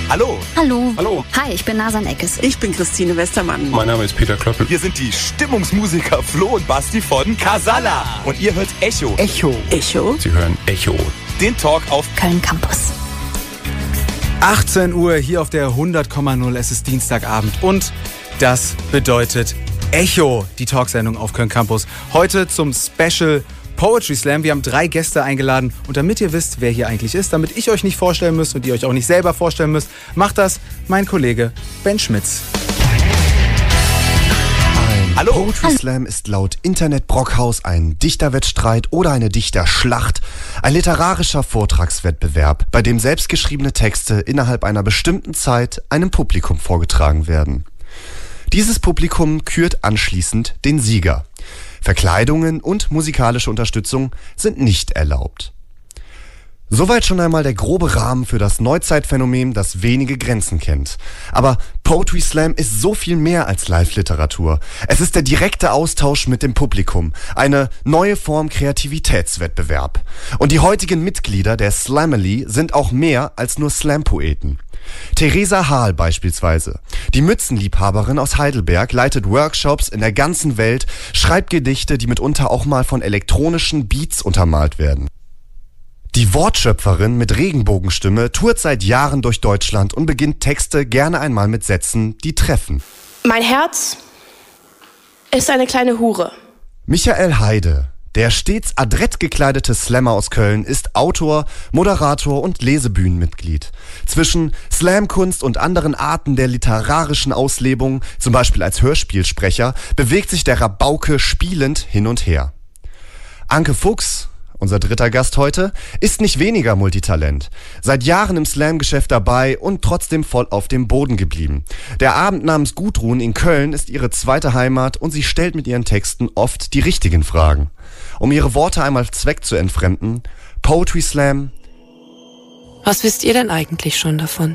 Hallo. Hallo. Hallo. Hi, ich bin Nasan Eckes. Ich bin Christine Westermann. Mein Name ist Peter Klöppel. Wir sind die Stimmungsmusiker Flo und Basti von Casala. Und ihr hört Echo. Echo. Sie hören Echo. Den Talk auf Köln Campus. 18 Uhr hier auf der 100,0. Es ist Dienstagabend und das bedeutet Echo, die Talksendung auf Köln Campus. Heute zum Special Poetry Slam. Wir haben 3 Gäste eingeladen und damit ihr wisst, wer hier eigentlich ist, damit ich euch nicht vorstellen müsst und ihr euch auch nicht selber vorstellen müsst, macht das mein Kollege Ben Schmitz. Ein Poetry Slam ist laut Internet Brockhaus ein Dichterwettstreit oder eine Dichterschlacht, ein literarischer Vortragswettbewerb, bei dem selbstgeschriebene Texte innerhalb einer bestimmten Zeit einem Publikum vorgetragen werden. Dieses Publikum kürt anschließend den Sieger. Verkleidungen und musikalische Unterstützung sind nicht erlaubt. Soweit schon einmal der grobe Rahmen für das Neuzeitphänomen, das wenige Grenzen kennt. Aber Poetry Slam ist so viel mehr als Live-Literatur. Es ist der direkte Austausch mit dem Publikum, eine neue Form Kreativitätswettbewerb. Und die heutigen Mitglieder der Slamily sind auch mehr als nur Slam-Poeten. Theresa Hahl beispielsweise, die Mützenliebhaberin aus Heidelberg, leitet Workshops in der ganzen Welt, schreibt Gedichte, die mitunter auch mal von elektronischen Beats untermalt werden. Die Wortschöpferin mit Regenbogenstimme tourt seit Jahren durch Deutschland und beginnt Texte gerne einmal mit Sätzen, die treffen. Mein Herz ist eine kleine Hure. Michael Heide, der stets adrett gekleidete Slammer aus Köln, ist Autor, Moderator und Lesebühnenmitglied. Zwischen Slamkunst und anderen Arten der literarischen Auslebung, zum Beispiel als Hörspielsprecher, bewegt sich der Rabauke spielend hin und her. Anke Fuchs, unser dritter Gast heute, ist nicht weniger Multitalent. Seit Jahren im Slam-Geschäft dabei und trotzdem voll auf dem Boden geblieben. Der Abend namens Gudrun in Köln ist ihre zweite Heimat und sie stellt mit ihren Texten oft die richtigen Fragen. Um ihre Worte einmal Zweck zu entfremden, Poetry Slam. Was wisst ihr denn eigentlich schon davon?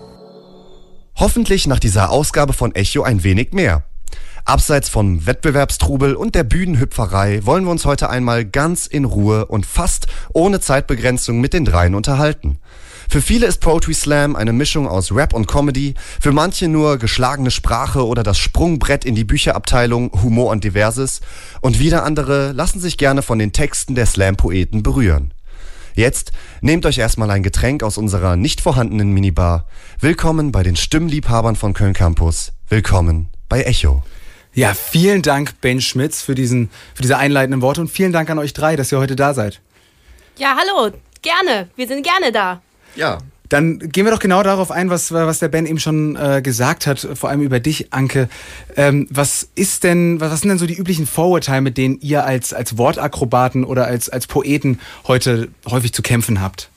Hoffentlich nach dieser Ausgabe von Echo ein wenig mehr. Abseits vom Wettbewerbstrubel und der Bühnenhüpferei wollen wir uns heute einmal ganz in Ruhe und fast ohne Zeitbegrenzung mit den dreien unterhalten. Für viele ist Poetry Slam eine Mischung aus Rap und Comedy, für manche nur geschlagene Sprache oder das Sprungbrett in die Bücherabteilung Humor und Diverses und wieder andere lassen sich gerne von den Texten der Slam-Poeten berühren. Jetzt nehmt euch erstmal ein Getränk aus unserer nicht vorhandenen Minibar. Willkommen bei den Stimmliebhabern von Köln Campus. Willkommen bei Echo. Ja, vielen Dank, Ben Schmitz, für diese einleitenden Worte und vielen Dank an euch 3, dass ihr heute da seid. Ja, hallo, gerne. Wir sind gerne da. Ja. Dann gehen wir doch genau darauf ein, was der Ben eben schon gesagt hat, vor allem über dich, Anke. Was sind denn so die üblichen Vorurteile, mit denen ihr als Wortakrobaten oder als Poeten heute häufig zu kämpfen habt?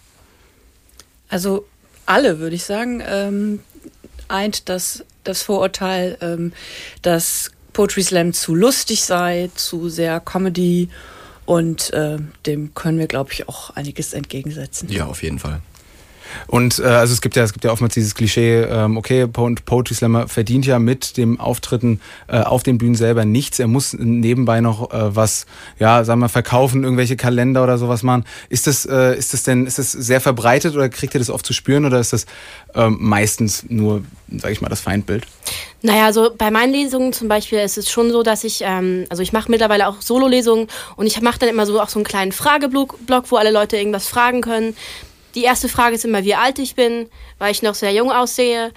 Also alle, würde ich sagen, eint das Vorurteil, dass Poetry Slam zu lustig sei, zu sehr Comedy und dem können wir, glaube ich, auch einiges entgegensetzen. Ja, auf jeden Fall. Und also es gibt ja oftmals dieses Klischee, okay, Poetry Slammer verdient ja mit dem Auftritten auf den Bühnen selber nichts. Er muss nebenbei noch was, ja, sagen wir, verkaufen, irgendwelche Kalender oder sowas machen. Ist das sehr verbreitet oder kriegt ihr das oft zu spüren oder ist das meistens nur, sage ich mal, das Feindbild? Naja, also bei meinen Lesungen zum Beispiel ist es schon so, dass ich mache mittlerweile auch Solo-Lesungen und ich mache dann immer so einen kleinen Frageblock, wo alle Leute irgendwas fragen können. Die erste Frage ist immer, wie alt ich bin, weil ich noch sehr jung aussehe.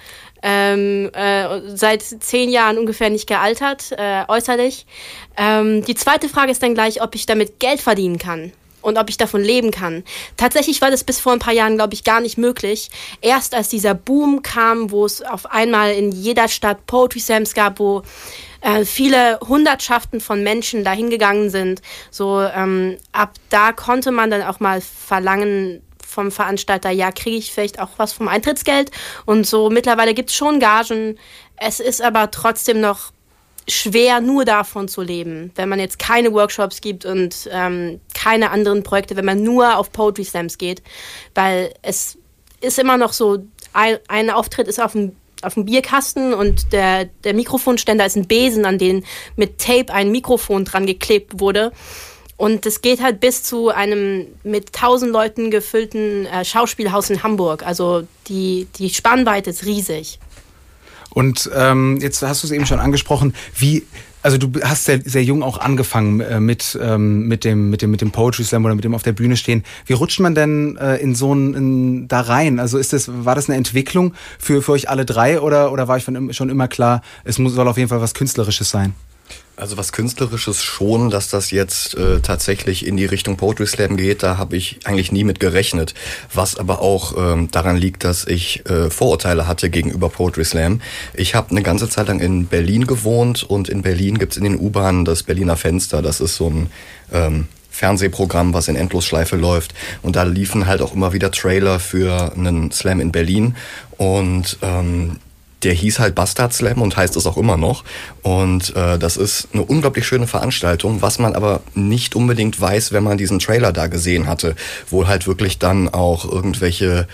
Seit 10 Jahren ungefähr nicht gealtert, äußerlich. Die zweite Frage ist dann gleich, ob ich damit Geld verdienen kann und ob ich davon leben kann. Tatsächlich war das bis vor ein paar Jahren, glaube ich, gar nicht möglich. Erst als dieser Boom kam, wo es auf einmal in jeder Stadt Poetry Slams gab, wo viele Hundertschaften von Menschen dahin gegangen sind. So ab da konnte man dann auch mal verlangen vom Veranstalter, ja, kriege ich vielleicht auch was vom Eintrittsgeld. Und so mittlerweile gibt es schon Gagen. Es ist aber trotzdem noch schwer, nur davon zu leben, wenn man jetzt keine Workshops gibt und keine anderen Projekte, wenn man nur auf Poetry Slams geht. Weil es ist immer noch so, ein Auftritt ist auf dem Bierkasten und der Mikrofonständer ist ein Besen, an den mit Tape ein Mikrofon dran geklebt wurde. Und es geht halt bis zu einem mit 1000 Leuten gefüllten Schauspielhaus in Hamburg. Also die Spannweite ist riesig. Und jetzt hast du es eben schon angesprochen, also du hast sehr, sehr jung auch angefangen mit dem Poetry Slam oder mit dem auf der Bühne stehen. Wie rutscht man denn da rein? Also war das eine Entwicklung für euch alle drei oder war ich schon immer klar, soll auf jeden Fall was Künstlerisches sein? Also was Künstlerisches schon, dass das jetzt tatsächlich in die Richtung Poetry Slam geht, da habe ich eigentlich nie mit gerechnet. Was aber auch daran liegt, dass ich Vorurteile hatte gegenüber Poetry Slam. Ich habe eine ganze Zeit lang in Berlin gewohnt und in Berlin gibt's in den U-Bahnen das Berliner Fenster. Das ist so ein Fernsehprogramm, was in Endlosschleife läuft. Und da liefen halt auch immer wieder Trailer für einen Slam in Berlin. Und der hieß halt Bastard Slam und heißt es auch immer noch. Und das ist eine unglaublich schöne Veranstaltung, was man aber nicht unbedingt weiß, wenn man diesen Trailer da gesehen hatte, wo halt wirklich dann auch irgendwelche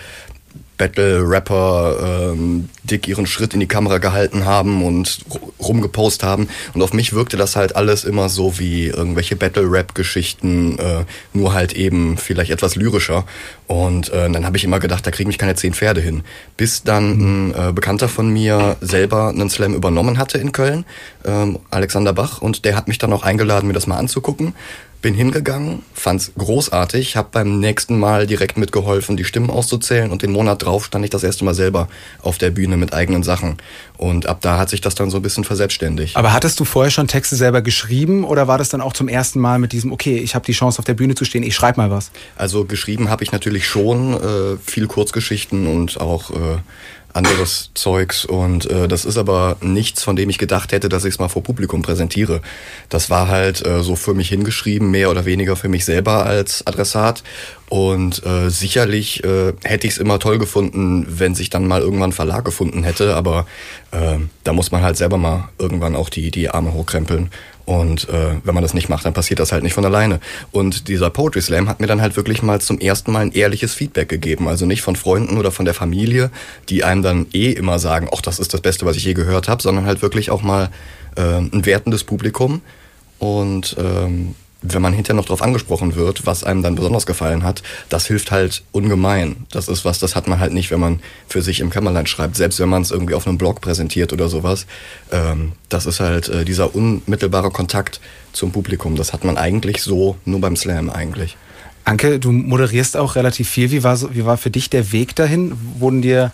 Battle-Rapper dick ihren Schritt in die Kamera gehalten haben und rumgepostet haben. Und auf mich wirkte das halt alles immer so wie irgendwelche Battle-Rap-Geschichten, nur halt eben vielleicht etwas lyrischer. Und dann habe ich immer gedacht, da kriegen mich keine 10 Pferde hin. Bis dann ein Bekannter von mir selber einen Slam übernommen hatte in Köln, Alexander Bach. Und der hat mich dann auch eingeladen, mir das mal anzugucken. Bin hingegangen, fand's großartig, habe beim nächsten Mal direkt mitgeholfen, die Stimmen auszuzählen und den Monat drauf stand ich das erste Mal selber auf der Bühne mit eigenen Sachen. Und ab da hat sich das dann so ein bisschen verselbstständigt. Aber hattest du vorher schon Texte selber geschrieben oder war das dann auch zum ersten Mal mit diesem, okay, ich habe die Chance auf der Bühne zu stehen, ich schreibe mal was? Also geschrieben habe ich natürlich schon, viel Kurzgeschichten und auch anderes Zeugs und das ist aber nichts, von dem ich gedacht hätte, dass ich es mal vor Publikum präsentiere. Das war halt so für mich hingeschrieben, mehr oder weniger für mich selber als Adressat und sicherlich hätte ich es immer toll gefunden, wenn sich dann mal irgendwann ein Verlag gefunden hätte, aber da muss man halt selber mal irgendwann auch die Arme hochkrempeln. Und wenn man das nicht macht, dann passiert das halt nicht von alleine. Und dieser Poetry Slam hat mir dann halt wirklich mal zum ersten Mal ein ehrliches Feedback gegeben. Also nicht von Freunden oder von der Familie, die einem dann immer sagen, ach, das ist das Beste, was ich je gehört habe, sondern halt wirklich auch mal ein wertendes Publikum. Und wenn man hinterher noch darauf angesprochen wird, was einem dann besonders gefallen hat, das hilft halt ungemein. Das ist was, das hat man halt nicht, wenn man für sich im Kämmerlein schreibt. Selbst wenn man es irgendwie auf einem Blog präsentiert oder sowas. Das ist halt dieser unmittelbare Kontakt zum Publikum. Das hat man eigentlich so nur beim Slam eigentlich. Anke, du moderierst auch relativ viel. Wie war für dich der Weg dahin? Wurden dir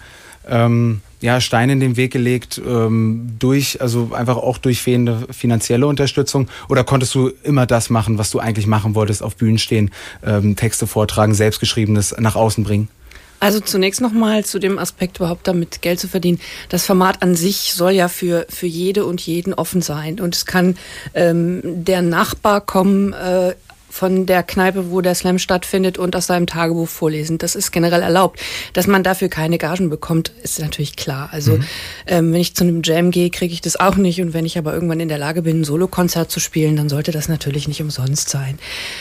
Steine in den Weg gelegt, also einfach auch durch fehlende finanzielle Unterstützung? Oder konntest du immer das machen, was du eigentlich machen wolltest, auf Bühnen stehen, Texte vortragen, Selbstgeschriebenes nach außen bringen? Also zunächst nochmal zu dem Aspekt, überhaupt damit Geld zu verdienen. Das Format an sich soll ja für jede und jeden offen sein. Und es kann der Nachbar kommen, von der Kneipe, wo der Slam stattfindet und aus seinem Tagebuch vorlesen. Das ist generell erlaubt. Dass man dafür keine Gagen bekommt, ist natürlich klar. Also wenn ich zu einem Jam gehe, kriege ich das auch nicht. Und wenn ich aber irgendwann in der Lage bin, ein Solokonzert zu spielen, dann sollte das natürlich nicht umsonst sein.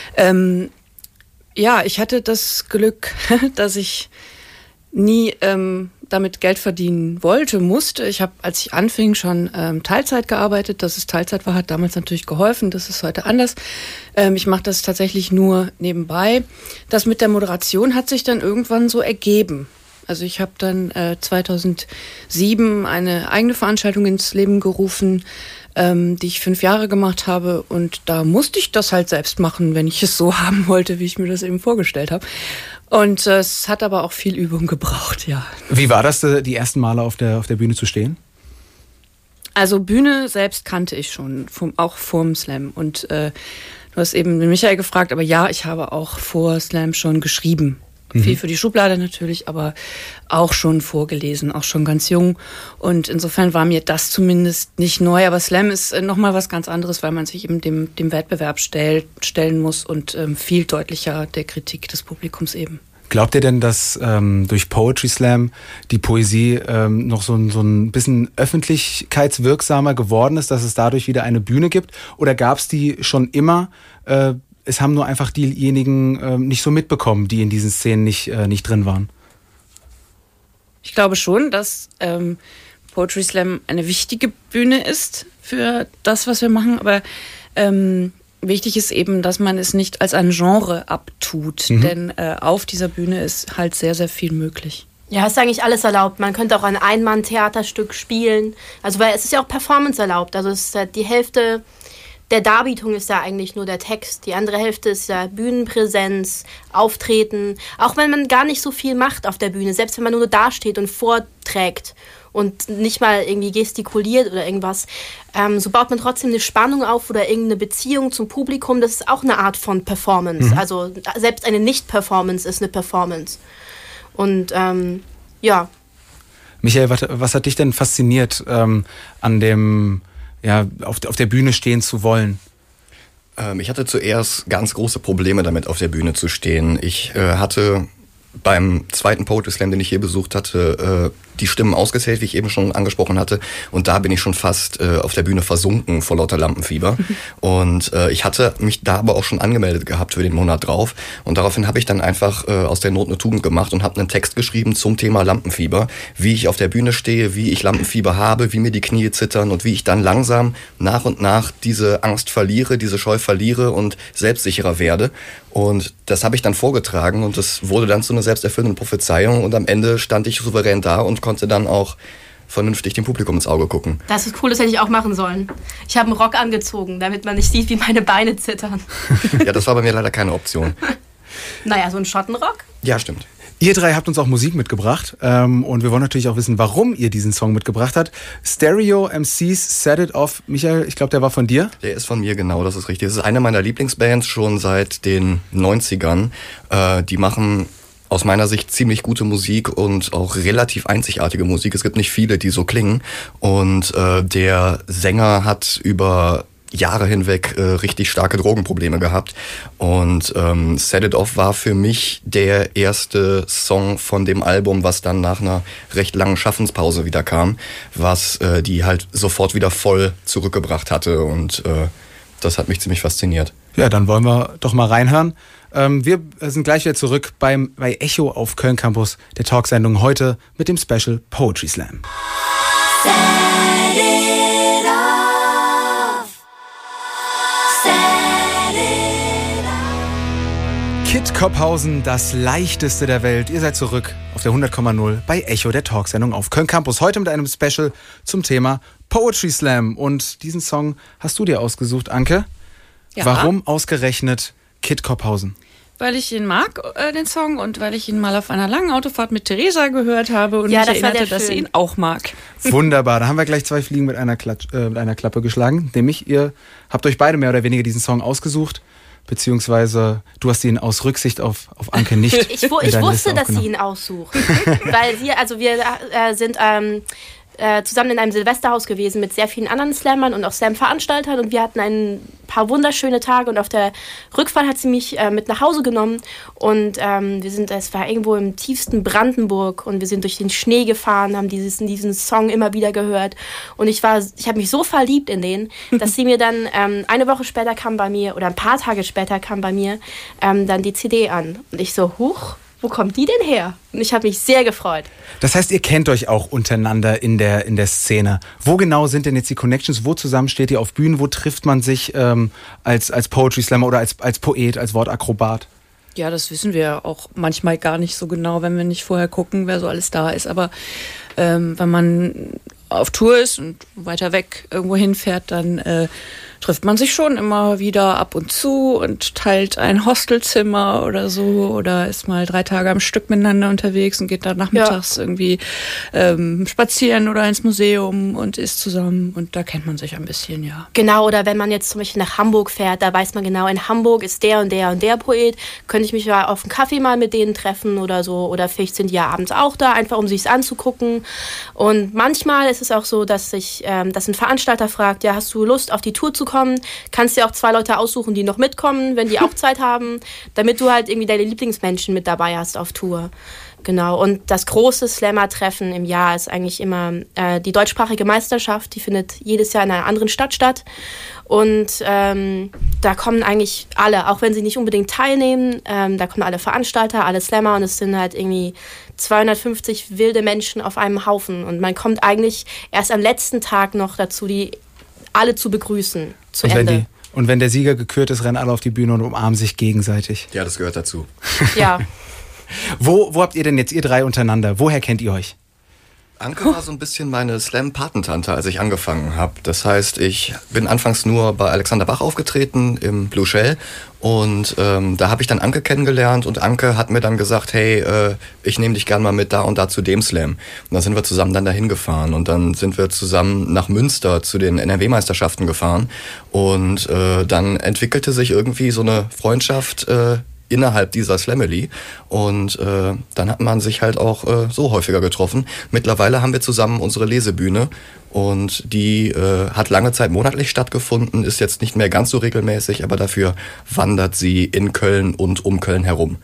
Ich hatte das Glück, dass ich nie damit Geld verdienen musste. Ich habe, als ich anfing, schon Teilzeit gearbeitet. Dass es Teilzeit war, hat damals natürlich geholfen. Das ist heute anders. Ich mache das tatsächlich nur nebenbei. Das mit der Moderation hat sich dann irgendwann so ergeben. Also ich habe dann 2007 eine eigene Veranstaltung ins Leben gerufen, die ich 5 Jahre gemacht habe. Und da musste ich das halt selbst machen, wenn ich es so haben wollte, wie ich mir das eben vorgestellt habe. Und es hat aber auch viel Übung gebraucht, ja. Wie war das, die ersten Male auf der Bühne zu stehen? Also Bühne selbst kannte ich schon, auch vorm Slam. Und du hast eben Michael gefragt, aber ja, ich habe auch vor Slam schon geschrieben. Viel für die Schublade natürlich, aber auch schon vorgelesen, auch schon ganz jung. Und insofern war mir das zumindest nicht neu. Aber Slam ist nochmal was ganz anderes, weil man sich eben dem Wettbewerb stellen muss und viel deutlicher der Kritik des Publikums eben. Glaubt ihr denn, dass durch Poetry Slam die Poesie noch so ein bisschen öffentlichkeitswirksamer geworden ist, dass es dadurch wieder eine Bühne gibt? Oder gab es die schon immer? Es haben nur einfach diejenigen nicht so mitbekommen, die in diesen Szenen nicht drin waren. Ich glaube schon, dass Poetry Slam eine wichtige Bühne ist für das, was wir machen. Aber Wichtig ist eben, dass man es nicht als ein Genre abtut, denn auf dieser Bühne ist halt sehr, sehr viel möglich. Ja, ist eigentlich alles erlaubt. Man könnte auch ein Ein-Mann-Theaterstück spielen. Also, weil es ist ja auch Performance erlaubt. Also, es ist die Hälfte der Darbietung ist ja eigentlich nur der Text. Die andere Hälfte ist ja Bühnenpräsenz, Auftreten. Auch wenn man gar nicht so viel macht auf der Bühne. Selbst wenn man nur dasteht und vorträgt und nicht mal irgendwie gestikuliert oder irgendwas, so baut man trotzdem eine Spannung auf oder irgendeine Beziehung zum Publikum. Das ist auch eine Art von Performance. Also, selbst eine Nicht-Performance ist eine Performance. Und ja. Michael, was hat dich denn fasziniert an dem, auf der Bühne stehen zu wollen? Ich hatte zuerst ganz große Probleme damit, auf der Bühne zu stehen. Ich hatte beim zweiten Poetry Slam, den ich hier besucht hatte, die Stimmen ausgezählt, wie ich eben schon angesprochen hatte. Und da bin ich schon fast auf der Bühne versunken vor lauter Lampenfieber. Und ich hatte mich da aber auch schon angemeldet gehabt für den Monat drauf. Und daraufhin habe ich dann einfach aus der Not eine Tugend gemacht und habe einen Text geschrieben zum Thema Lampenfieber. Wie ich auf der Bühne stehe, wie ich Lampenfieber habe, wie mir die Knie zittern und wie ich dann langsam nach und nach diese Angst verliere, diese Scheu verliere und selbstsicherer werde. Und das habe ich dann vorgetragen und das wurde dann zu einer selbsterfüllenden Prophezeiung. Und am Ende stand ich souverän da und konnte dann auch vernünftig dem Publikum ins Auge gucken. Das ist cool, das hätte ich auch machen sollen. Ich habe einen Rock angezogen, damit man nicht sieht, wie meine Beine zittern. Ja, das war bei mir leider keine Option. Naja, so ein Schottenrock? Ja, stimmt. Ihr drei habt uns auch Musik mitgebracht und wir wollen natürlich auch wissen, warum ihr diesen Song mitgebracht habt. Stereo MCs Set It Off. Michael, ich glaube, der war von dir? Der ist von mir, genau, das ist richtig. Das ist eine meiner Lieblingsbands schon seit den 90ern. Die machen aus meiner Sicht ziemlich gute Musik und auch relativ einzigartige Musik. Es gibt nicht viele, die so klingen. Und der Sänger hat über Jahre hinweg richtig starke Drogenprobleme gehabt. Und Set It Off war für mich der erste Song von dem Album, was dann nach einer recht langen Schaffenspause wieder kam, was die halt sofort wieder voll zurückgebracht hatte. Und das hat mich ziemlich fasziniert. Ja, dann wollen wir doch mal reinhören. Wir sind gleich wieder zurück bei Echo auf Köln Campus, der Talksendung heute mit dem Special Poetry Slam. Set it off. Set it off. Kit Kopphausen, das leichteste der Welt. Ihr seid zurück auf der 100,0 bei Echo, der Talksendung auf Köln Campus. Heute mit einem Special zum Thema Poetry Slam. Und diesen Song hast du dir ausgesucht, Anke. Ja. Warum ausgerechnet Kit Kopphausen? Weil ich ihn mag, den Song, und weil ich ihn mal auf einer langen Autofahrt mit Theresa gehört habe und mich erinnerte, dass sie ihn auch mag. Wunderbar, da haben wir gleich zwei Fliegen mit einer Klappe geschlagen. Nämlich, ihr habt euch beide mehr oder weniger diesen Song ausgesucht, beziehungsweise du hast ihn aus Rücksicht auf Anke nicht Ich wusste, dass sie ihn aussucht. Weil wir sind zusammen in einem Silvesterhaus gewesen mit sehr vielen anderen Slammern und auch Slam-Veranstaltern und wir hatten ein paar wunderschöne Tage und auf der Rückfahrt hat sie mich mit nach Hause genommen und es war irgendwo im tiefsten Brandenburg und wir sind durch den Schnee gefahren, haben diesen Song immer wieder gehört und ich habe mich so verliebt in den, dass sie mir dann eine Woche später kam bei mir oder ein paar Tage später kam bei mir dann die CD an und ich so, huch, wo kommt die denn her? Und ich habe mich sehr gefreut. Das heißt, ihr kennt euch auch untereinander in der Szene. Wo genau sind denn jetzt die Connections? Wo zusammen steht ihr auf Bühnen? Wo trifft man sich als Poetry Slammer oder als Poet, als Wortakrobat? Ja, das wissen wir auch manchmal gar nicht so genau, wenn wir nicht vorher gucken, wer so alles da ist. Aber wenn man auf Tour ist und weiter weg irgendwo hinfährt, dann trifft man sich schon immer wieder ab und zu und teilt ein Hostelzimmer oder so oder ist mal 3 Tage am Stück miteinander unterwegs und geht dann nachmittags irgendwie spazieren oder ins Museum und isst zusammen und da kennt man sich ein bisschen, ja. Genau, oder wenn man jetzt zum Beispiel nach Hamburg fährt, da weiß man genau, in Hamburg ist der und der und der Poet, könnte ich mich ja auf einen Kaffee mal mit denen treffen oder so oder vielleicht sind die ja abends auch da, einfach um sich's anzugucken und manchmal ist es auch so, dass ein Veranstalter fragt, ja, hast du Lust auf die Tour zu kommen? Kannst dir auch 2 Leute aussuchen, die noch mitkommen, wenn die auch Zeit haben, damit du halt irgendwie deine Lieblingsmenschen mit dabei hast auf Tour. Genau, und das große Slammer-Treffen im Jahr ist eigentlich immer die deutschsprachige Meisterschaft, die findet jedes Jahr in einer anderen Stadt statt. Und da kommen eigentlich alle, auch wenn sie nicht unbedingt teilnehmen, da kommen alle Veranstalter, alle Slammer und es sind halt irgendwie 250 wilde Menschen auf einem Haufen. Und man kommt eigentlich erst am letzten Tag noch dazu, die alle zu begrüßen, zu Ende. Und wenn der Sieger gekürt ist, rennen alle auf die Bühne und umarmen sich gegenseitig. Ja, das gehört dazu. Ja. Wo habt ihr denn jetzt, ihr drei untereinander? Woher kennt ihr euch? Anke war so ein bisschen meine Slam-Patentante, als ich angefangen habe. Das heißt, ich bin anfangs nur bei Alexander Bach aufgetreten im Blue Shell und da habe ich dann Anke kennengelernt und Anke hat mir dann gesagt, hey, ich nehme dich gern mal mit da und da zu dem Slam. Und dann sind wir zusammen dann dahin gefahren und dann sind wir zusammen nach Münster zu den NRW-Meisterschaften gefahren und dann entwickelte sich irgendwie so eine Freundschaft innerhalb dieser Slamily und dann hat man sich halt auch so häufiger getroffen. Mittlerweile haben wir zusammen unsere Lesebühne und die hat lange Zeit monatlich stattgefunden, ist jetzt nicht mehr ganz so regelmäßig, aber dafür wandert sie in Köln und um Köln herum.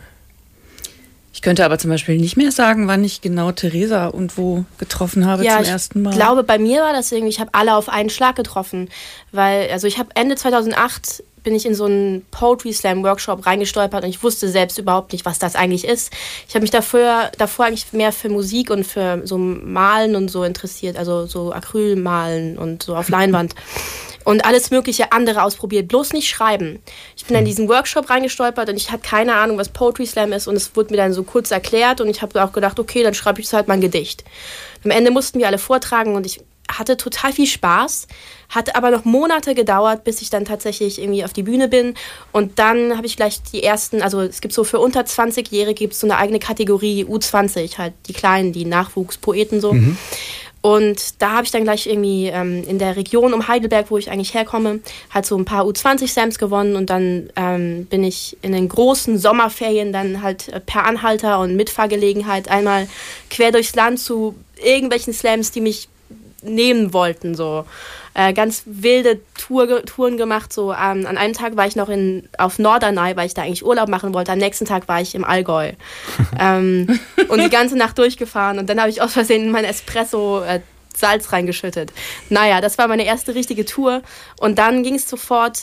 Ich könnte aber zum Beispiel nicht mehr sagen, wann ich genau Theresa und wo getroffen habe zum ersten Mal. Ich glaube, bei mir war das irgendwie, ich habe alle auf einen Schlag getroffen, weil, also ich habe Ende 2008 bin ich in so einen Poetry Slam Workshop reingestolpert und ich wusste selbst überhaupt nicht, was das eigentlich ist. Ich habe mich davor eigentlich mehr für Musik und für so Malen und so interessiert, also so Acrylmalen und so auf Leinwand. Und alles mögliche andere ausprobiert, bloß nicht schreiben. Ich bin in diesen Workshop reingestolpert und ich hatte keine Ahnung, was Poetry Slam ist und es wurde mir dann so kurz erklärt und ich habe auch gedacht, okay, dann schreibe ich halt mal ein Gedicht. Am Ende mussten wir alle vortragen und ich hatte total viel Spaß, hat aber noch Monate gedauert, bis ich dann tatsächlich irgendwie auf die Bühne bin und dann habe ich gleich die ersten, also es gibt so für unter 20-Jährige gibt es so eine eigene Kategorie U20, halt die Kleinen, die Nachwuchspoeten so. Und da habe ich dann gleich irgendwie in der Region um Heidelberg, wo ich eigentlich herkomme, halt so ein paar U20-Slams gewonnen und dann bin ich in den großen Sommerferien dann halt per Anhalter und Mitfahrgelegenheit einmal quer durchs Land zu irgendwelchen Slams, die mich nehmen wollten, so. Ganz wilde Touren gemacht, so. An einem Tag war ich noch auf Norderney, weil ich da eigentlich Urlaub machen wollte. Am nächsten Tag war ich im Allgäu. Und die ganze Nacht durchgefahren. Und dann habe ich aus Versehen in mein Espresso Salz reingeschüttet. Naja, das war meine erste richtige Tour. Und dann ging es sofort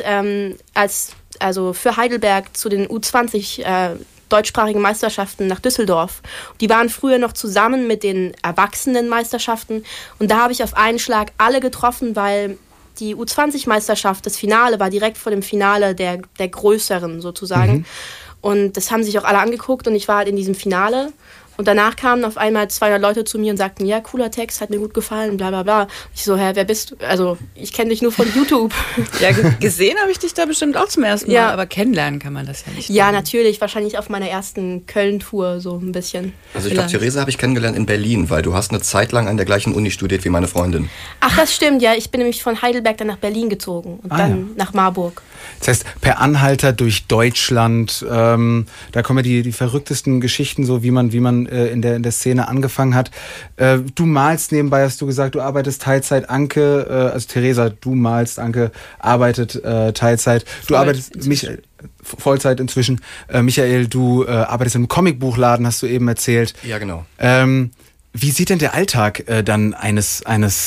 also für Heidelberg zu den U20 deutschsprachigen Meisterschaften nach Düsseldorf. Die waren früher noch zusammen mit den Erwachsenenmeisterschaften und da habe ich auf einen Schlag alle getroffen, weil die U20-Meisterschaft, das Finale war direkt vor dem Finale der größeren sozusagen. Und das haben sich auch alle angeguckt und ich war halt in diesem Finale. Und danach kamen auf einmal 200 Leute zu mir und sagten, ja, cooler Text, hat mir gut gefallen, bla bla bla. Ich so, wer bist du? Also, ich kenne dich nur von YouTube. Ja, gesehen habe ich dich da bestimmt auch zum ersten Mal, aber kennenlernen kann man das ja nicht. Ja, natürlich, wahrscheinlich auf meiner ersten Köln-Tour so ein bisschen. Also ich glaube, Theresa habe ich kennengelernt in Berlin, weil du hast eine Zeit lang an der gleichen Uni studiert wie meine Freundin. Ach, das stimmt, ja. Ich bin nämlich von Heidelberg dann nach Berlin gezogen und dann nach Marburg. Das heißt, per Anhalter durch Deutschland, da kommen ja die verrücktesten Geschichten, so wie man in der Szene angefangen hat. Du malst nebenbei, hast du gesagt, du arbeitest Teilzeit. Anke, also Theresa, du malst, Anke arbeitet Teilzeit. Du arbeitest Vollzeit inzwischen. Michael, du arbeitest im Comicbuchladen, hast du eben erzählt. Ja, genau. Wie sieht denn der Alltag dann eines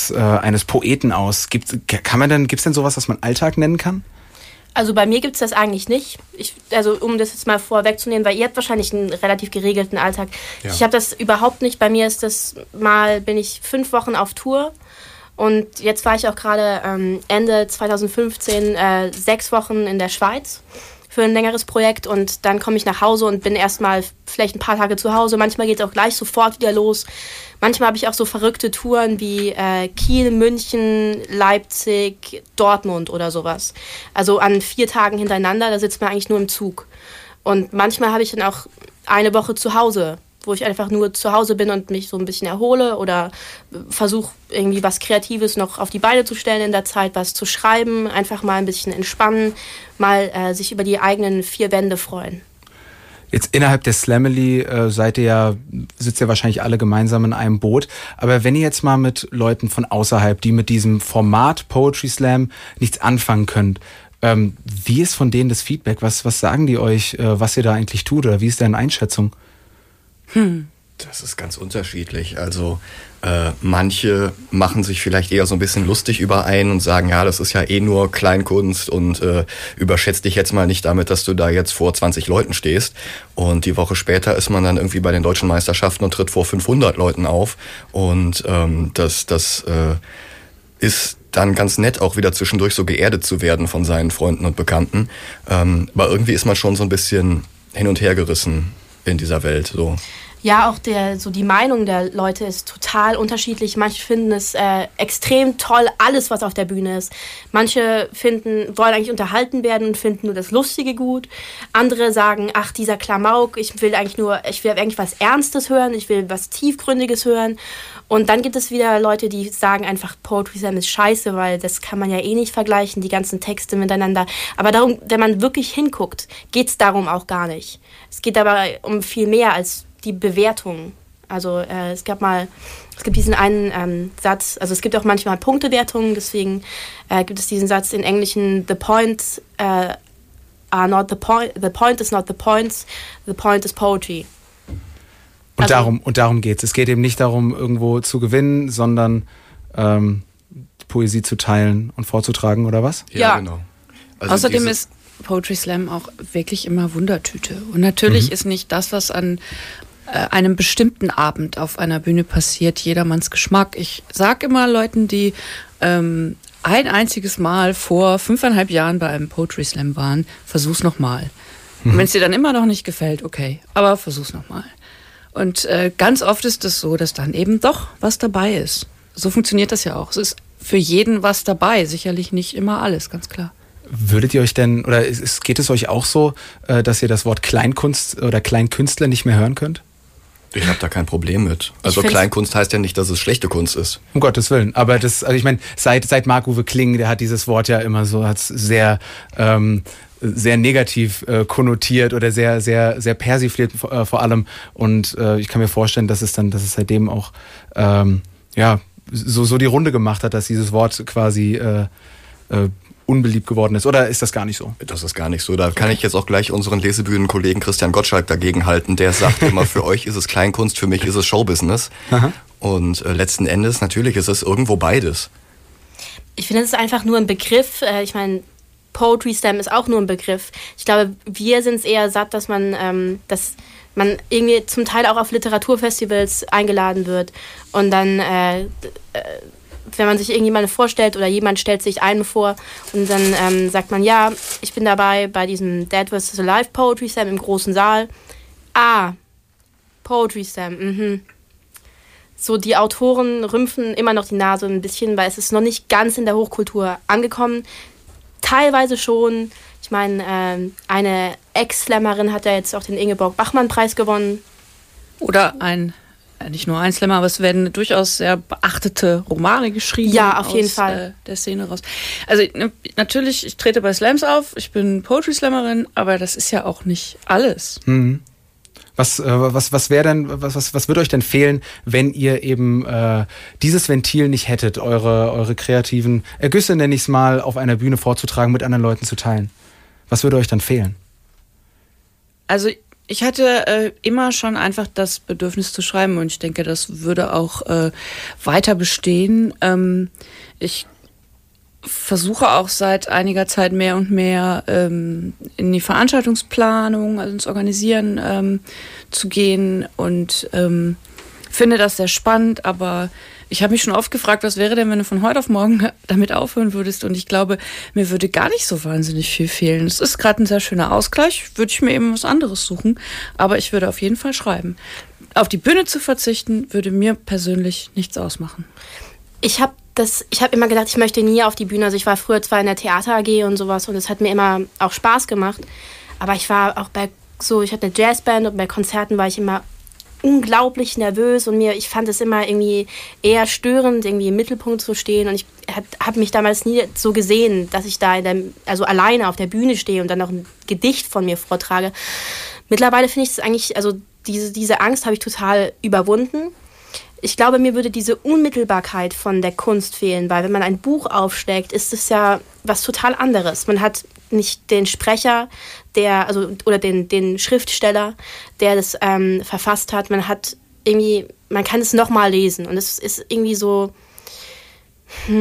Poeten aus? Gibt's denn sowas, was man Alltag nennen kann? Also bei mir gibt es das eigentlich nicht. Also um das jetzt mal vorwegzunehmen, weil ihr habt wahrscheinlich einen relativ geregelten Alltag. Ja. Ich habe das überhaupt nicht. Bei mir ist das bin ich 5 Wochen auf Tour. Und jetzt war ich auch gerade Ende 2015 6 Wochen in der Schweiz für ein längeres Projekt und dann komme ich nach Hause und bin erstmal vielleicht ein paar Tage zu Hause. Manchmal geht es auch gleich sofort wieder los. Manchmal habe ich auch so verrückte Touren wie Kiel, München, Leipzig, Dortmund oder sowas. Also an 4 Tagen hintereinander, da sitzt man eigentlich nur im Zug. Und manchmal habe ich dann auch eine Woche zu Hause, wo ich einfach nur zu Hause bin und mich so ein bisschen erhole oder versuche irgendwie was Kreatives noch auf die Beine zu stellen in der Zeit, was zu schreiben, einfach mal ein bisschen entspannen, mal sich über die eigenen 4 Wände freuen. Jetzt innerhalb der Slamily sitzt ihr wahrscheinlich alle gemeinsam in einem Boot. Aber wenn ihr jetzt mal mit Leuten von außerhalb, die mit diesem Format Poetry Slam nichts anfangen könnt, wie ist von denen das Feedback? Was sagen die euch, was ihr da eigentlich tut? Oder wie ist deine Einschätzung? Das ist ganz unterschiedlich. Also manche machen sich vielleicht eher so ein bisschen lustig über einen und sagen, ja, das ist ja eh nur Kleinkunst und überschätzt dich jetzt mal nicht damit, dass du da jetzt vor 20 Leuten stehst. Und die Woche später ist man dann irgendwie bei den deutschen Meisterschaften und tritt vor 500 Leuten auf. Und das ist dann ganz nett, auch wieder zwischendurch so geerdet zu werden von seinen Freunden und Bekannten. Aber irgendwie ist man schon so ein bisschen hin und her gerissen in dieser Welt. So. Ja, auch die Meinung der Leute ist total unterschiedlich. Manche finden es extrem toll, alles, was auf der Bühne ist. Manche wollen eigentlich unterhalten werden und finden nur das Lustige gut. Andere sagen, ach, dieser Klamauk, ich will eigentlich was Ernstes hören, ich will was Tiefgründiges hören. Und dann gibt es wieder Leute, die sagen einfach, Poetry Slam ist scheiße, weil das kann man ja eh nicht vergleichen, die ganzen Texte miteinander. Aber darum, wenn man wirklich hinguckt, geht es darum auch gar nicht. Es geht aber um viel mehr als die Bewertung. Also es gibt diesen einen Satz, also es gibt auch manchmal Punktewertungen, deswegen gibt es diesen Satz in Englischen, the points are not the point is not the points, the point is poetry. Und darum geht's. Es geht eben nicht darum, irgendwo zu gewinnen, sondern Poesie zu teilen und vorzutragen, oder was? Ja, genau. Also außerdem ist Poetry Slam auch wirklich immer Wundertüte. Und natürlich ist nicht das, was an einem bestimmten Abend auf einer Bühne passiert, jedermanns Geschmack. Ich sage immer Leuten, die ein einziges Mal vor 5,5 Jahren bei einem Poetry Slam waren, versuch's nochmal. Und wenn es dir dann immer noch nicht gefällt, okay, aber versuch's nochmal. Und ganz oft ist es so, dass dann eben doch was dabei ist. So funktioniert das ja auch. Es ist für jeden was dabei, sicherlich nicht immer alles, ganz klar. Würdet ihr euch denn, oder geht es euch auch so, dass ihr das Wort Kleinkunst oder Kleinkünstler nicht mehr hören könnt? Ich habe da kein Problem mit. Also Kleinkunst heißt ja nicht, dass es schlechte Kunst ist. Um Gottes Willen. Aber ich meine, seit Marc-Uwe Kling, der hat dieses Wort ja immer so, hat's sehr negativ konnotiert oder sehr, sehr, sehr persifliert vor allem. Und ich kann mir vorstellen, dass es seitdem auch so die Runde gemacht hat, dass dieses Wort quasi unbeliebt geworden ist. Oder ist das gar nicht so? Das ist gar nicht so. Da kann ich jetzt auch gleich unseren Lesebühnenkollegen Christian Gottschalk dagegen halten. Der sagt immer, für euch ist es Kleinkunst, für mich ist es Showbusiness. Aha. Und letzten Endes, natürlich ist es irgendwo beides. Ich finde, es ist einfach nur ein Begriff. Ich meine, Poetry Slam ist auch nur ein Begriff. Ich glaube, wir sind es eher satt, dass man irgendwie zum Teil auch auf Literaturfestivals eingeladen wird und dann wenn man sich irgendjemanden vorstellt oder jemand stellt sich einen vor und dann sagt man, ja, ich bin dabei bei diesem Dead vs. Alive Poetry Slam im großen Saal. Ah, Poetry Slam, So, die Autoren rümpfen immer noch die Nase ein bisschen, weil es ist noch nicht ganz in der Hochkultur angekommen. Teilweise schon. Ich meine, eine Ex-Slammerin hat ja jetzt auch den Ingeborg-Bachmann-Preis gewonnen. Oder nicht nur ein Slammer, aber es werden durchaus sehr beachtete Romane geschrieben. Ja, auf jeden Fall. Der Szene raus. Also natürlich, ich trete bei Slams auf, ich bin Poetry-Slammerin, aber das ist ja auch nicht alles. Mhm. Was würde euch denn fehlen, wenn ihr eben dieses Ventil nicht hättet, eure kreativen Ergüsse, nenne ich es mal, auf einer Bühne vorzutragen, mit anderen Leuten zu teilen? Was würde euch dann fehlen? Also ich hatte immer schon einfach das Bedürfnis zu schreiben und ich denke, das würde auch weiter bestehen. Ich versuche auch seit einiger Zeit mehr und mehr in die Veranstaltungsplanung, also ins Organisieren zu gehen und finde das sehr spannend, aber ich habe mich schon oft gefragt, was wäre denn, wenn du von heute auf morgen damit aufhören würdest, und ich glaube, mir würde gar nicht so wahnsinnig viel fehlen. Es ist gerade ein sehr schöner Ausgleich, würde ich mir eben was anderes suchen, aber ich würde auf jeden Fall schreiben. Auf die Bühne zu verzichten, würde mir persönlich nichts ausmachen. Ich habe immer gedacht, ich möchte nie auf die Bühne. Also ich war früher zwar in der Theater AG und sowas und es hat mir immer auch Spaß gemacht, aber ich war auch ich hatte eine Jazzband und bei Konzerten war ich immer unglaublich nervös und ich fand es immer irgendwie eher störend, irgendwie im Mittelpunkt zu stehen, und ich habe mich damals nie so gesehen, dass ich da alleine auf der Bühne stehe und dann noch ein Gedicht von mir vortrage. Mittlerweile finde ich es eigentlich, also diese Angst habe ich total überwunden. Ich glaube, mir würde diese Unmittelbarkeit von der Kunst fehlen, weil wenn man ein Buch aufschlägt, ist es ja was total anderes. Man hat nicht den Sprecher, oder den Schriftsteller, der das verfasst hat. Man kann es nochmal lesen und es ist irgendwie so,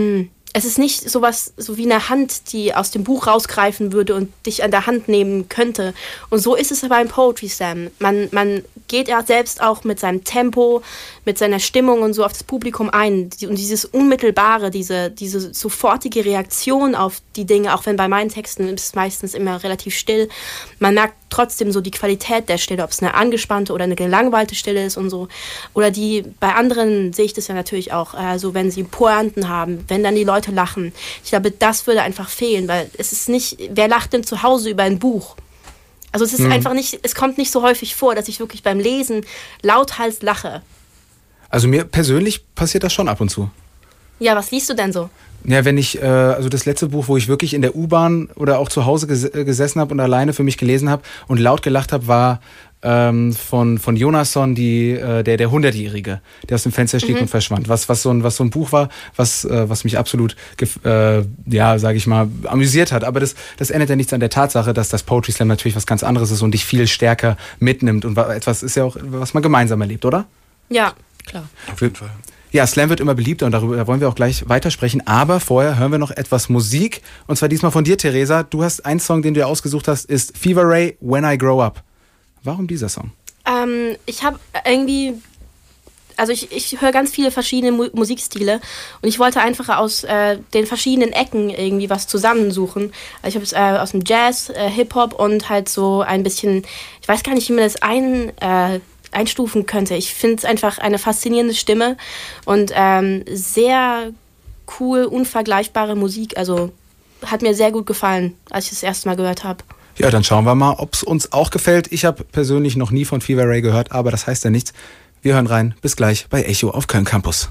es ist nicht sowas, so wie eine Hand, die aus dem Buch rausgreifen würde und dich an der Hand nehmen könnte. Und so ist es aber im Poetry Slam. Man geht ja selbst auch mit seinem Tempo, mit seiner Stimmung und so auf das Publikum ein. Und dieses Unmittelbare, diese sofortige Reaktion auf die Dinge, auch wenn bei meinen Texten ist es meistens immer relativ still, man merkt trotzdem so die Qualität der Stille, ob es eine angespannte oder eine gelangweilte Stille ist und so. Oder bei anderen sehe ich das ja natürlich auch, also wenn sie Pointen haben, wenn dann die Leute lachen. Ich glaube, das würde einfach fehlen, weil es ist nicht, wer lacht denn zu Hause über ein Buch? Also es ist einfach nicht, es kommt nicht so häufig vor, dass ich wirklich beim Lesen lauthals lache. Also mir persönlich passiert das schon ab und zu. Ja, was liest du denn so? Ja, wenn ich, also das letzte Buch, wo ich wirklich in der U-Bahn oder auch zu Hause gesessen habe und alleine für mich gelesen habe und laut gelacht habe, war von Jonasson, der 100-Jährige, der aus dem Fenster stieg und verschwand. Was so ein Buch war, was mich absolut, sage ich mal, amüsiert hat. Aber das ändert ja nichts an der Tatsache, dass das Poetry Slam natürlich was ganz anderes ist und dich viel stärker mitnimmt. Und etwas ist ja auch, was man gemeinsam erlebt, oder? Ja, Klar. Auf jeden Fall. Ja, Slam wird immer beliebter und darüber wollen wir auch gleich weitersprechen. Aber vorher hören wir noch etwas Musik. Und zwar diesmal von dir, Theresa. Du hast einen Song, den du dir ausgesucht hast, ist Fever Ray, When I Grow Up. Warum dieser Song? Ich habe irgendwie, also ich höre ganz viele verschiedene Musikstile und ich wollte einfach aus den verschiedenen Ecken irgendwie was zusammensuchen. Also ich habe es aus dem Jazz, Hip-Hop und halt so ein bisschen, ich weiß gar nicht, wie man das einstufen könnte. Ich finde es einfach eine faszinierende Stimme und sehr cool, unvergleichbare Musik. Also hat mir sehr gut gefallen, als ich das erste Mal gehört habe. Ja, dann schauen wir mal, ob es uns auch gefällt. Ich habe persönlich noch nie von Fever Ray gehört, aber das heißt ja nichts. Wir hören rein. Bis gleich bei Echo auf Köln Campus.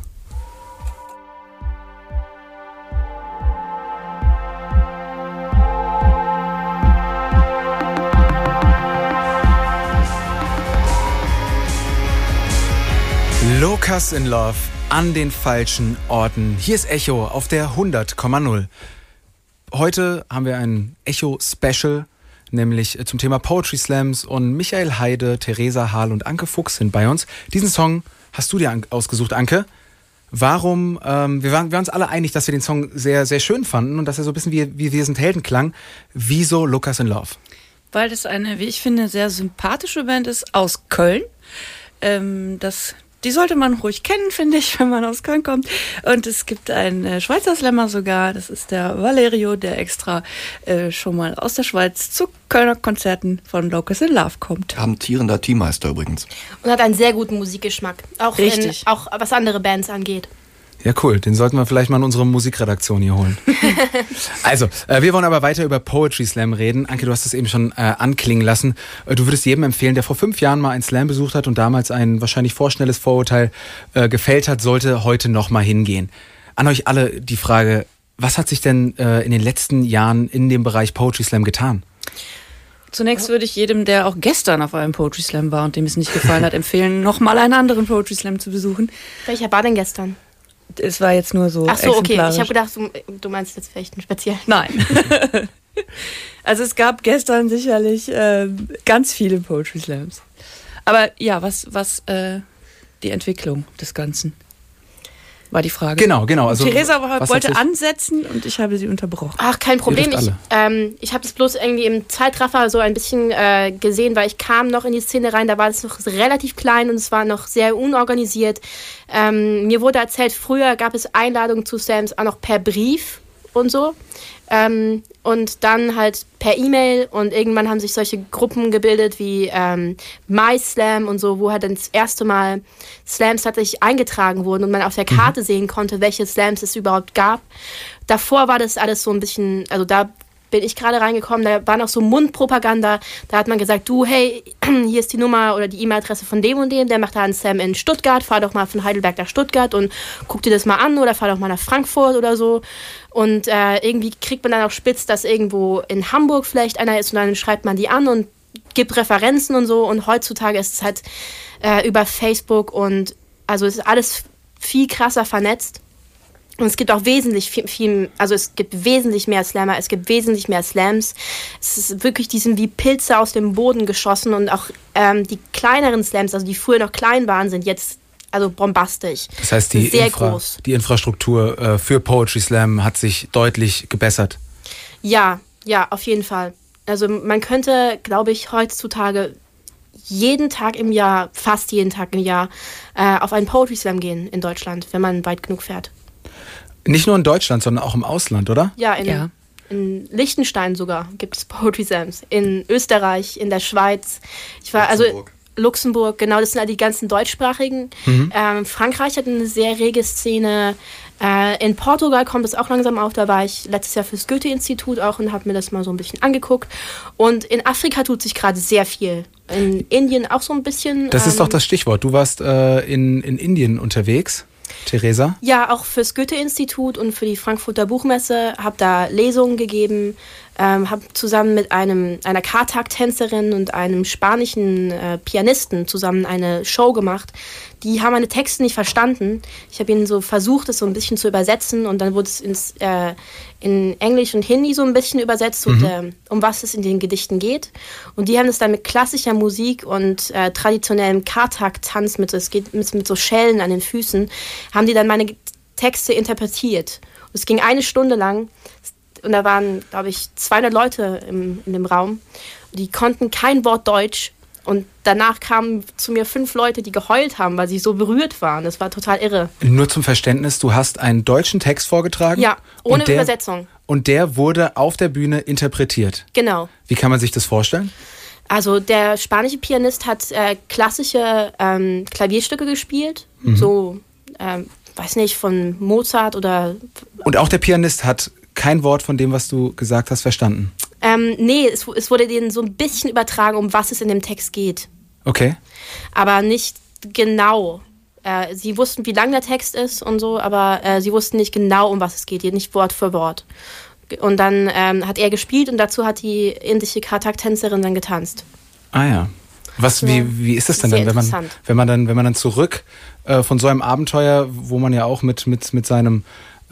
Locust in Love an den falschen Orten. Hier ist Echo auf der 100,0. Heute haben wir ein Echo-Special, nämlich zum Thema Poetry Slams, und Michael Heide, Theresa Hahl und Anke Fuchs sind bei uns. Diesen Song hast du dir ausgesucht, Anke. Warum? Wir waren uns alle einig, dass wir den Song sehr, sehr schön fanden und dass er so ein bisschen wie Wir sind Helden klang. Wieso Locust in Love? Weil das eine, wie ich finde, sehr sympathische Band ist aus Köln. Die sollte man ruhig kennen, finde ich, wenn man aus Köln kommt. Und es gibt einen Schweizer Slammer sogar, das ist der Valerio, der extra schon mal aus der Schweiz zu Kölner Konzerten von Locust in Love kommt. Amtierender Teammeister übrigens. Und hat einen sehr guten Musikgeschmack. Auch, Richtig. Auch was andere Bands angeht. Ja, cool. Den sollten wir vielleicht mal in unsere Musikredaktion hier holen. Also, wir wollen aber weiter über Poetry Slam reden. Anke, du hast es eben schon anklingen lassen. Du würdest jedem empfehlen, der vor 5 Jahren mal einen Slam besucht hat und damals ein wahrscheinlich vorschnelles Vorurteil gefällt hat, sollte heute nochmal hingehen. An euch alle die Frage, was hat sich denn in den letzten Jahren in dem Bereich Poetry Slam getan? Zunächst würde ich jedem, der auch gestern auf einem Poetry Slam war und dem es nicht gefallen hat, empfehlen, nochmal einen anderen Poetry Slam zu besuchen. Welcher war denn gestern? Es war jetzt nur so Ach so, okay. exemplarisch. Ich habe gedacht, du meinst jetzt vielleicht einen speziellen. Nein. Also es gab gestern sicherlich ganz viele Poetry Slams. Aber ja, was die Entwicklung des Ganzen war die Frage. Genau. Also, Theresa wollte sich ansetzen und ich habe sie unterbrochen. Ach, kein Problem. dürft Ich habe das bloß irgendwie im Zeitraffer so ein bisschen gesehen, weil ich kam noch in die Szene rein, da war es noch relativ klein und es war noch sehr unorganisiert. Mir wurde erzählt, früher gab es Einladungen zu Slams auch noch per Brief und so. Und dann halt per E-Mail und irgendwann haben sich solche Gruppen gebildet wie MySlam und so, wo halt dann das erste Mal Slams tatsächlich eingetragen wurden und man auf der Karte sehen konnte, welche Slams es überhaupt gab. Davor war das alles so ein bisschen, also da bin ich gerade reingekommen, da war noch so Mundpropaganda, da hat man gesagt, du, hey, hier ist die Nummer oder die E-Mail-Adresse von dem und dem, der macht da einen Slam in Stuttgart, fahr doch mal von Heidelberg nach Stuttgart und guck dir das mal an oder fahr doch mal nach Frankfurt oder so. Und irgendwie kriegt man dann auch spitz, dass irgendwo in Hamburg vielleicht einer ist und dann schreibt man die an und gibt Referenzen und so. Und heutzutage ist es halt über Facebook und also ist alles viel krasser vernetzt. Und es gibt auch wesentlich es gibt wesentlich mehr Slammer, es gibt wesentlich mehr Slams. Es ist wirklich, die sind wie Pilze aus dem Boden geschossen und auch die kleineren Slams, also die früher noch klein waren, sind jetzt also bombastisch. Das heißt, die, sehr groß. Die Infrastruktur für Poetry Slam hat sich deutlich gebessert. Ja, auf jeden Fall. Also man könnte, glaube ich, heutzutage jeden Tag im Jahr, fast jeden Tag im Jahr, auf einen Poetry Slam gehen in Deutschland, wenn man weit genug fährt. Nicht nur in Deutschland, sondern auch im Ausland, oder? Ja, in Liechtenstein sogar gibt es Poetry Slams. In Österreich, in der Schweiz. Luxemburg, genau, das sind halt die ganzen deutschsprachigen. Frankreich hat eine sehr rege Szene. In Portugal kommt es auch langsam auf. Da war ich letztes Jahr fürs Goethe-Institut auch und habe mir das mal so ein bisschen angeguckt. Und in Afrika tut sich gerade sehr viel. In Indien auch so ein bisschen. Das ist doch das Stichwort. Du warst in Indien unterwegs, Theresa? Ja, auch fürs Goethe-Institut und für die Frankfurter Buchmesse. Habe da Lesungen gegeben. Habe zusammen mit einer Kartak-Tänzerin und einem spanischen Pianisten zusammen eine Show gemacht. Die haben meine Texte nicht verstanden. Ich habe ihnen so versucht, es so ein bisschen zu übersetzen und dann wurde es in Englisch und Hindi so ein bisschen übersetzt, um was es in den Gedichten geht. Und die haben es dann mit klassischer Musik und traditionellem Kartak-Tanz mit so Schellen an den Füßen, haben die dann meine Texte interpretiert. Und es ging 1 Stunde lang. Und da waren, glaube ich, 200 Leute in dem Raum. Die konnten kein Wort Deutsch. Und danach kamen zu mir 5 Leute, die geheult haben, weil sie so berührt waren. Das war total irre. Nur zum Verständnis, du hast einen deutschen Text vorgetragen? Ja, ohne Übersetzung. Und der wurde auf der Bühne interpretiert? Genau. Wie kann man sich das vorstellen? Also der spanische Pianist hat klassische Klavierstücke gespielt. So, weiß nicht, von Mozart oder... Und auch der Pianist hat kein Wort von dem, was du gesagt hast, verstanden? Nee, es wurde denen so ein bisschen übertragen, um was es in dem Text geht. Okay. Aber nicht genau. Sie wussten, wie lang der Text ist und so, aber sie wussten nicht genau, um was es geht, nicht Wort für Wort. Und dann hat er gespielt und dazu hat die indische Kartak-Tänzerin dann getanzt. Ah ja. Wie ist das denn dann, wenn man dann zurück von so einem Abenteuer, wo man ja auch mit seinem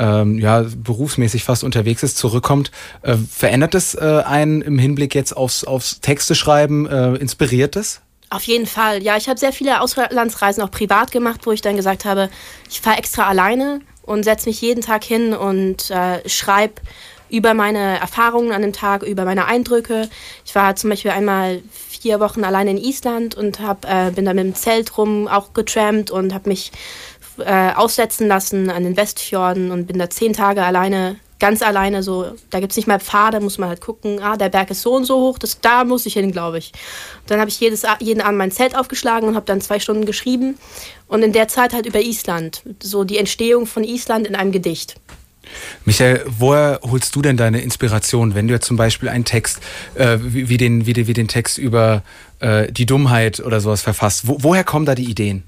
berufsmäßig fast unterwegs ist, zurückkommt, verändert es einen im Hinblick jetzt aufs Texte schreiben, inspiriert es? Auf jeden Fall, ja. Ich habe sehr viele Auslandsreisen auch privat gemacht, wo ich dann gesagt habe, ich fahre extra alleine und setze mich jeden Tag hin und schreibe über meine Erfahrungen an dem Tag, über meine Eindrücke. Ich war zum Beispiel einmal 4 Wochen alleine in Island und bin da mit dem Zelt rum auch getrampt und habe mich aussetzen lassen an den Westfjorden und bin da 10 Tage alleine, ganz alleine so. Da gibt es nicht mal Pfade, muss man halt gucken, der Berg ist so und so hoch, da muss ich hin, glaube ich. Und dann habe ich jeden Abend mein Zelt aufgeschlagen und habe dann 2 Stunden geschrieben und in der Zeit halt über Island, so die Entstehung von Island in einem Gedicht. Michael, woher holst du denn deine Inspiration, wenn du jetzt zum Beispiel einen Text wie den Text über die Dummheit oder sowas verfasst? Woher kommen da die Ideen?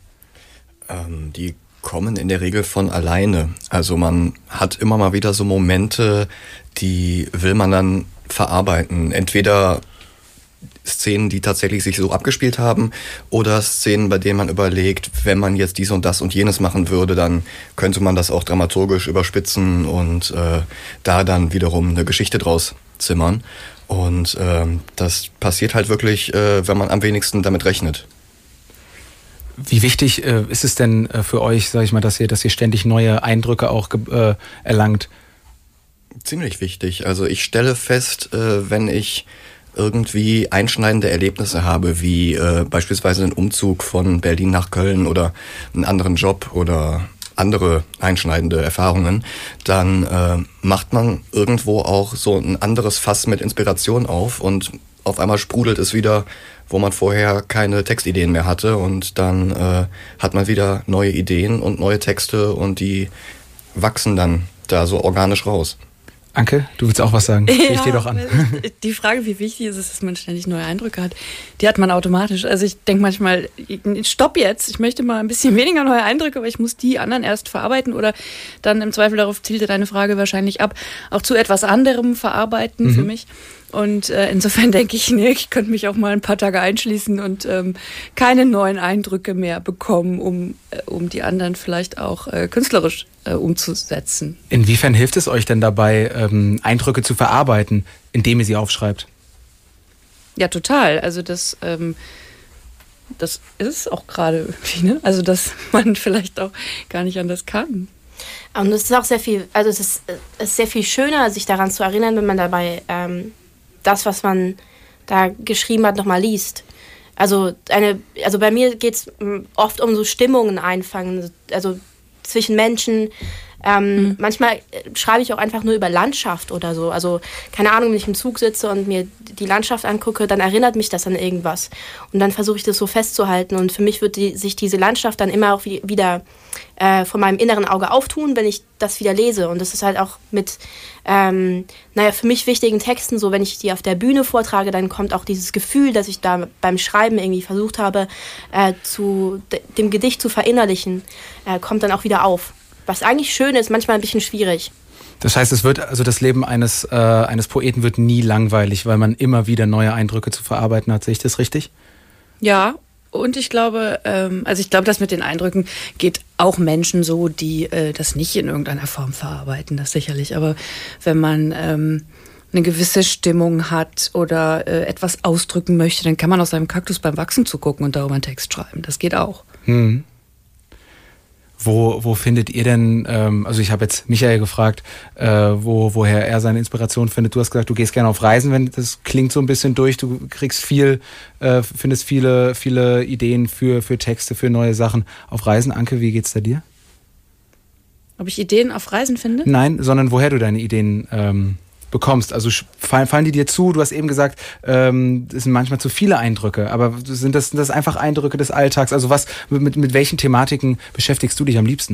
Die kommen in der Regel von alleine. Also man hat immer mal wieder so Momente, die will man dann verarbeiten. Entweder Szenen, die tatsächlich sich so abgespielt haben, oder Szenen, bei denen man überlegt, wenn man jetzt dies und das und jenes machen würde, dann könnte man das auch dramaturgisch überspitzen und da dann wiederum eine Geschichte draus zimmern. Und das passiert halt wirklich, wenn man am wenigsten damit rechnet. Wie wichtig ist es denn für euch, sag ich mal, dass ihr ständig neue Eindrücke auch erlangt? Ziemlich wichtig. Also ich stelle fest, wenn ich irgendwie einschneidende Erlebnisse habe, wie beispielsweise einen Umzug von Berlin nach Köln oder einen anderen Job oder andere einschneidende Erfahrungen, dann macht man irgendwo auch so ein anderes Fass mit Inspiration auf und auf einmal sprudelt es wieder, wo man vorher keine Textideen mehr hatte und dann hat man wieder neue Ideen und neue Texte und die wachsen dann da so organisch raus. Anke, du willst auch was sagen? Ja, ich dir doch an. Die Frage, wie wichtig ist es, dass man ständig neue Eindrücke hat, die hat man automatisch. Also ich denke manchmal, stopp jetzt, ich möchte mal ein bisschen weniger neue Eindrücke, aber ich muss die anderen erst verarbeiten oder dann im Zweifel, darauf zielte deine Frage wahrscheinlich ab, auch zu etwas anderem verarbeiten für mich. Und insofern denke ich, nee, ich könnte mich auch mal ein paar Tage einschließen und keine neuen Eindrücke mehr bekommen, um die anderen vielleicht auch künstlerisch umzusetzen. Inwiefern hilft es euch denn dabei, Eindrücke zu verarbeiten, indem ihr sie aufschreibt? Ja, total. Also das das ist es auch gerade irgendwie, ne? Also, dass man vielleicht auch gar nicht anders kann. Und es ist auch sehr viel, also es ist sehr viel schöner, sich daran zu erinnern, wenn man dabei das, was man da geschrieben hat, nochmal liest. Also bei mir geht es oft um so Stimmungen einfangen, also zwischen Menschen. Manchmal schreibe ich auch einfach nur über Landschaft oder so. Also keine Ahnung, wenn ich im Zug sitze und mir die Landschaft angucke, dann erinnert mich das an irgendwas. Und dann versuche ich das so festzuhalten. Und für mich wird sich diese Landschaft dann immer auch wieder vor meinem inneren Auge auftun, wenn ich das wieder lese. Und das ist halt auch mit, für mich wichtigen Texten so, wenn ich die auf der Bühne vortrage, dann kommt auch dieses Gefühl, dass ich da beim Schreiben irgendwie versucht habe, dem Gedicht zu verinnerlichen, kommt dann auch wieder auf. Was eigentlich schön ist, manchmal ein bisschen schwierig. Das heißt, das Leben eines Poeten wird nie langweilig, weil man immer wieder neue Eindrücke zu verarbeiten hat. Sehe ich das richtig? Ja, und ich glaube, das mit den Eindrücken geht auch Menschen so, die das nicht in irgendeiner Form verarbeiten, das sicherlich. Aber wenn man eine gewisse Stimmung hat oder etwas ausdrücken möchte, dann kann man aus seinem Kaktus beim Wachsen zugucken und darüber einen Text schreiben. Das geht auch. Hm. Wo findet ihr denn, also ich habe jetzt Michael gefragt, woher er seine Inspiration findet. Du hast gesagt, du gehst gerne auf Reisen, wenn das klingt so ein bisschen durch. Du kriegst findest viele Ideen für Texte, für neue Sachen auf Reisen. Anke, wie geht's da dir? Ob ich Ideen auf Reisen finde? Nein, sondern woher du deine Ideen bekommst. Also fallen die dir zu? Du hast eben gesagt, es sind manchmal zu viele Eindrücke, aber sind das einfach Eindrücke des Alltags? Also mit welchen Thematiken beschäftigst du dich am liebsten?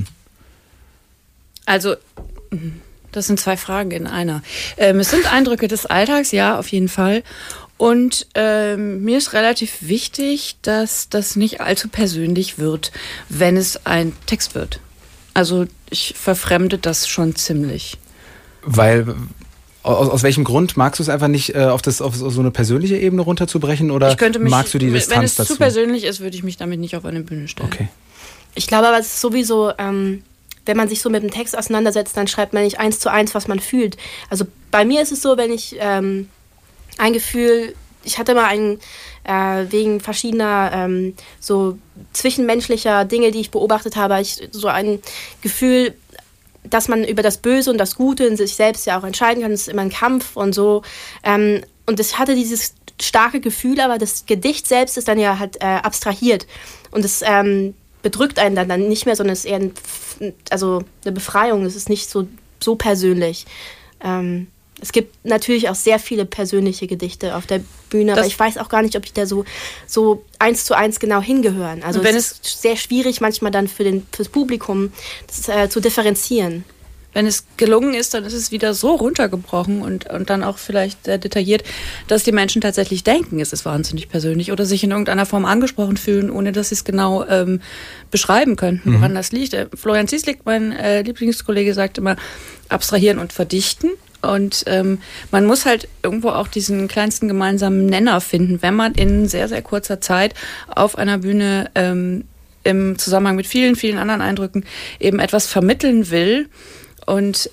Also, das sind 2 Fragen in einer. Es sind Eindrücke des Alltags, ja, auf jeden Fall. Und mir ist relativ wichtig, dass das nicht allzu persönlich wird, wenn es ein Text wird. Also ich verfremde das schon ziemlich. Weil... Aus welchem Grund? Magst du es einfach nicht auf so eine persönliche Ebene runterzubrechen oder magst du die Distanz dazu? Wenn es zu persönlich ist, würde ich mich damit nicht auf eine Bühne stellen. Okay. Ich glaube aber, es ist sowieso, wenn man sich so mit dem Text auseinandersetzt, dann schreibt man nicht 1:1, was man fühlt. Also bei mir ist es so, wenn ich ein Gefühl, ich hatte mal wegen verschiedener so zwischenmenschlicher Dinge, die ich beobachtet habe, so ein Gefühl, dass man über das Böse und das Gute in sich selbst ja auch entscheiden kann. Das ist immer ein Kampf und so. Und ich hatte dieses starke Gefühl, aber das Gedicht selbst ist dann ja halt abstrahiert. Und es bedrückt einen dann nicht mehr, sondern es ist eher eine Befreiung. Es ist nicht so persönlich. Es gibt natürlich auch sehr viele persönliche Gedichte auf der Bühne, aber ich weiß auch gar nicht, ob die da so 1:1 genau hingehören. Also es ist sehr schwierig manchmal dann fürs Publikum das zu differenzieren. Wenn es gelungen ist, dann ist es wieder so runtergebrochen und dann auch vielleicht sehr detailliert, dass die Menschen tatsächlich denken, es ist wahnsinnig persönlich oder sich in irgendeiner Form angesprochen fühlen, ohne dass sie es genau beschreiben könnten, woran das liegt. Florian Zieslik, mein Lieblingskollege, sagt immer, abstrahieren und verdichten. Und man muss halt irgendwo auch diesen kleinsten gemeinsamen Nenner finden, wenn man in sehr, sehr kurzer Zeit auf einer Bühne im Zusammenhang mit vielen, vielen anderen Eindrücken eben etwas vermitteln will. Und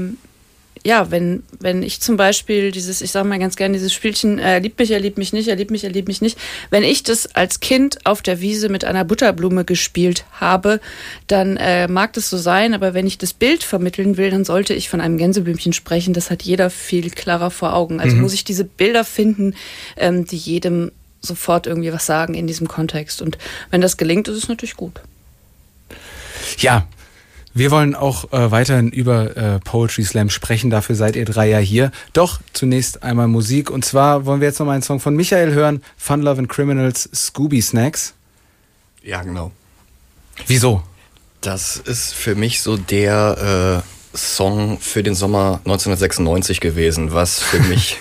wenn ich zum Beispiel ich sage mal ganz gerne dieses Spielchen, er liebt mich nicht, er liebt mich nicht. Wenn ich das als Kind auf der Wiese mit einer Butterblume gespielt habe, dann mag das so sein, aber wenn ich das Bild vermitteln will, dann sollte ich von einem Gänseblümchen sprechen. Das hat jeder viel klarer vor Augen. Also muss ich diese Bilder finden, die jedem sofort irgendwie was sagen in diesem Kontext. Und wenn das gelingt, ist es natürlich gut. Ja. Wir wollen auch weiterhin über Poetry Slam sprechen, dafür seid ihr 3 ja hier. Doch zunächst einmal Musik und zwar wollen wir jetzt nochmal einen Song von Michael hören, Fun, Love and Criminals, Scooby Snacks. Ja, genau. Wieso? Das ist für mich so der Song für den Sommer 1996 gewesen, was für mich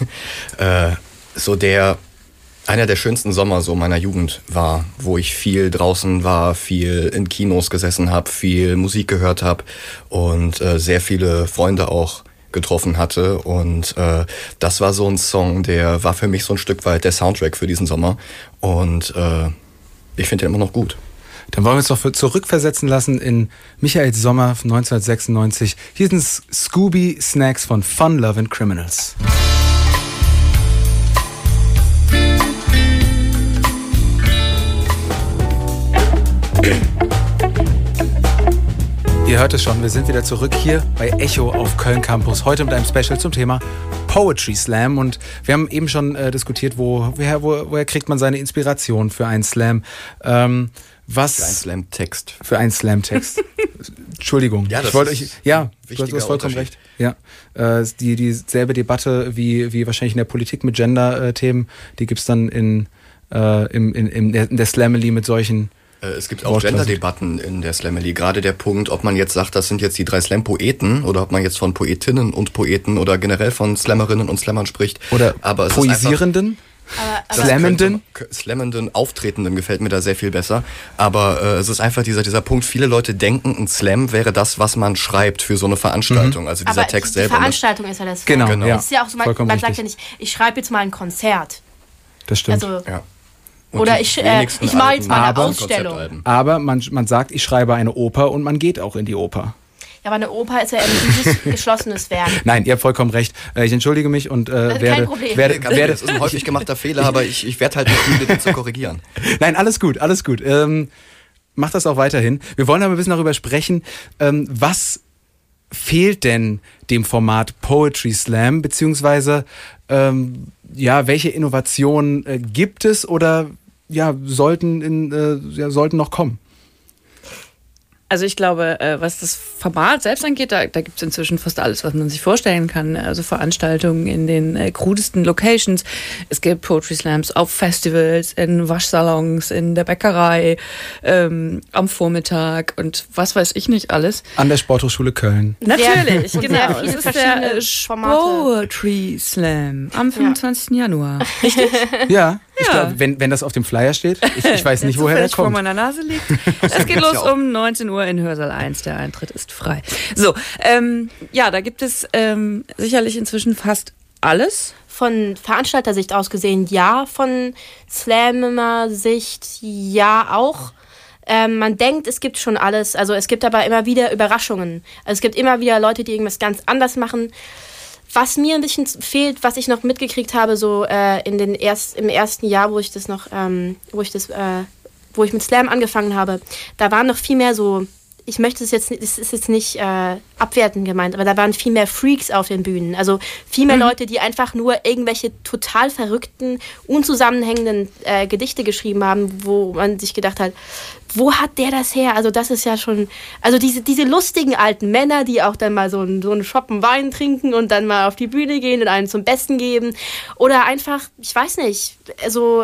einer der schönsten Sommer so meiner Jugend war, wo ich viel draußen war, viel in Kinos gesessen habe, viel Musik gehört habe und sehr viele Freunde auch getroffen hatte. Und das war so ein Song, der war für mich so ein Stück weit der Soundtrack für diesen Sommer. Und ich finde den immer noch gut. Dann wollen wir uns doch zurückversetzen lassen in Michaels Sommer 1996. Hier sind Scooby Snacks von Fun, Love and Criminals. Ihr hört es schon, wir sind wieder zurück hier bei Echo auf Köln Campus. Heute mit einem Special zum Thema Poetry Slam. Und wir haben eben schon diskutiert, woher kriegt man seine Inspiration für einen Slam. Für einen Slam-Text. Für einen Slam-Text. Entschuldigung. Ja, du hast vollkommen recht. Ja, dieselbe Debatte wie wahrscheinlich in der Politik mit Gender-Themen, die gibt's dann in der Slamily mit solchen. Es gibt auch Gender-Debatten in der Slamily. Gerade der Punkt, ob man jetzt sagt, das sind jetzt die 3 Slam-Poeten oder ob man jetzt von Poetinnen und Poeten oder generell von Slammerinnen und Slammern spricht. Oder Poesierenden? Slammenden, Auftretenden gefällt mir da sehr viel besser. Aber es ist einfach dieser Punkt, viele Leute denken, ein Slam wäre das, was man schreibt für so eine Veranstaltung. Also dieser Text selber. Die Veranstaltung ist ja das Slam. Genau. Das ist ja auch so, man sagt ja nicht, ich schreibe jetzt mal ein Konzert. Das stimmt. Also, ja. Oder ich mache jetzt mal eine Ausstellung. Aber man sagt, ich schreibe eine Oper und man geht auch in die Oper. Ja, aber eine Oper ist ja ein dieses geschlossenes Werk. Nein, ihr habt vollkommen recht. Ich entschuldige mich und werde... Das ist ein häufig gemachter Fehler, aber ich werde halt nicht müde, den zu korrigieren. Nein, alles gut. Macht das auch weiterhin. Wir wollen aber ein bisschen darüber sprechen, was fehlt denn dem Format Poetry Slam, beziehungsweise welche Innovationen gibt es oder sollten noch kommen? Also ich glaube, was das Format selbst angeht, da gibt es inzwischen fast alles, was man sich vorstellen kann. Also Veranstaltungen in den krudesten Locations. Es gibt Poetry Slams auf Festivals, in Waschsalons, in der Bäckerei, am Vormittag und was weiß ich nicht alles. An der Sporthochschule Köln. Natürlich, genau. Es Es ist der Poetry Slam am 25. Januar. Richtig? Ja. Ich glaube, wenn das auf dem Flyer steht, ich weiß nicht, woher der kommt. Vor meiner Nase liegt. Es geht los um 19 Uhr in Hörsaal 1. Der Eintritt ist frei. So, da gibt es sicherlich inzwischen fast alles. Von Veranstaltersicht aus gesehen, ja. Von Slammer-Sicht, ja auch. Man denkt, es gibt schon alles. Also es gibt aber immer wieder Überraschungen. Also es gibt immer wieder Leute, die irgendwas ganz anders machen. Was mir ein bisschen fehlt, was ich noch mitgekriegt habe, so im ersten Jahr, wo ich mit Slam angefangen habe, da waren noch viel mehr so, es ist jetzt nicht abwertend gemeint, aber da waren viel mehr Freaks auf den Bühnen. Also viel mehr Leute, die einfach nur irgendwelche total verrückten, unzusammenhängenden Gedichte geschrieben haben, wo man sich gedacht hat, wo hat der das her? Also das ist ja schon, also diese lustigen alten Männer, die auch dann mal so einen Schoppen Wein trinken und dann mal auf die Bühne gehen und einen zum Besten geben. Oder einfach, ich weiß nicht, also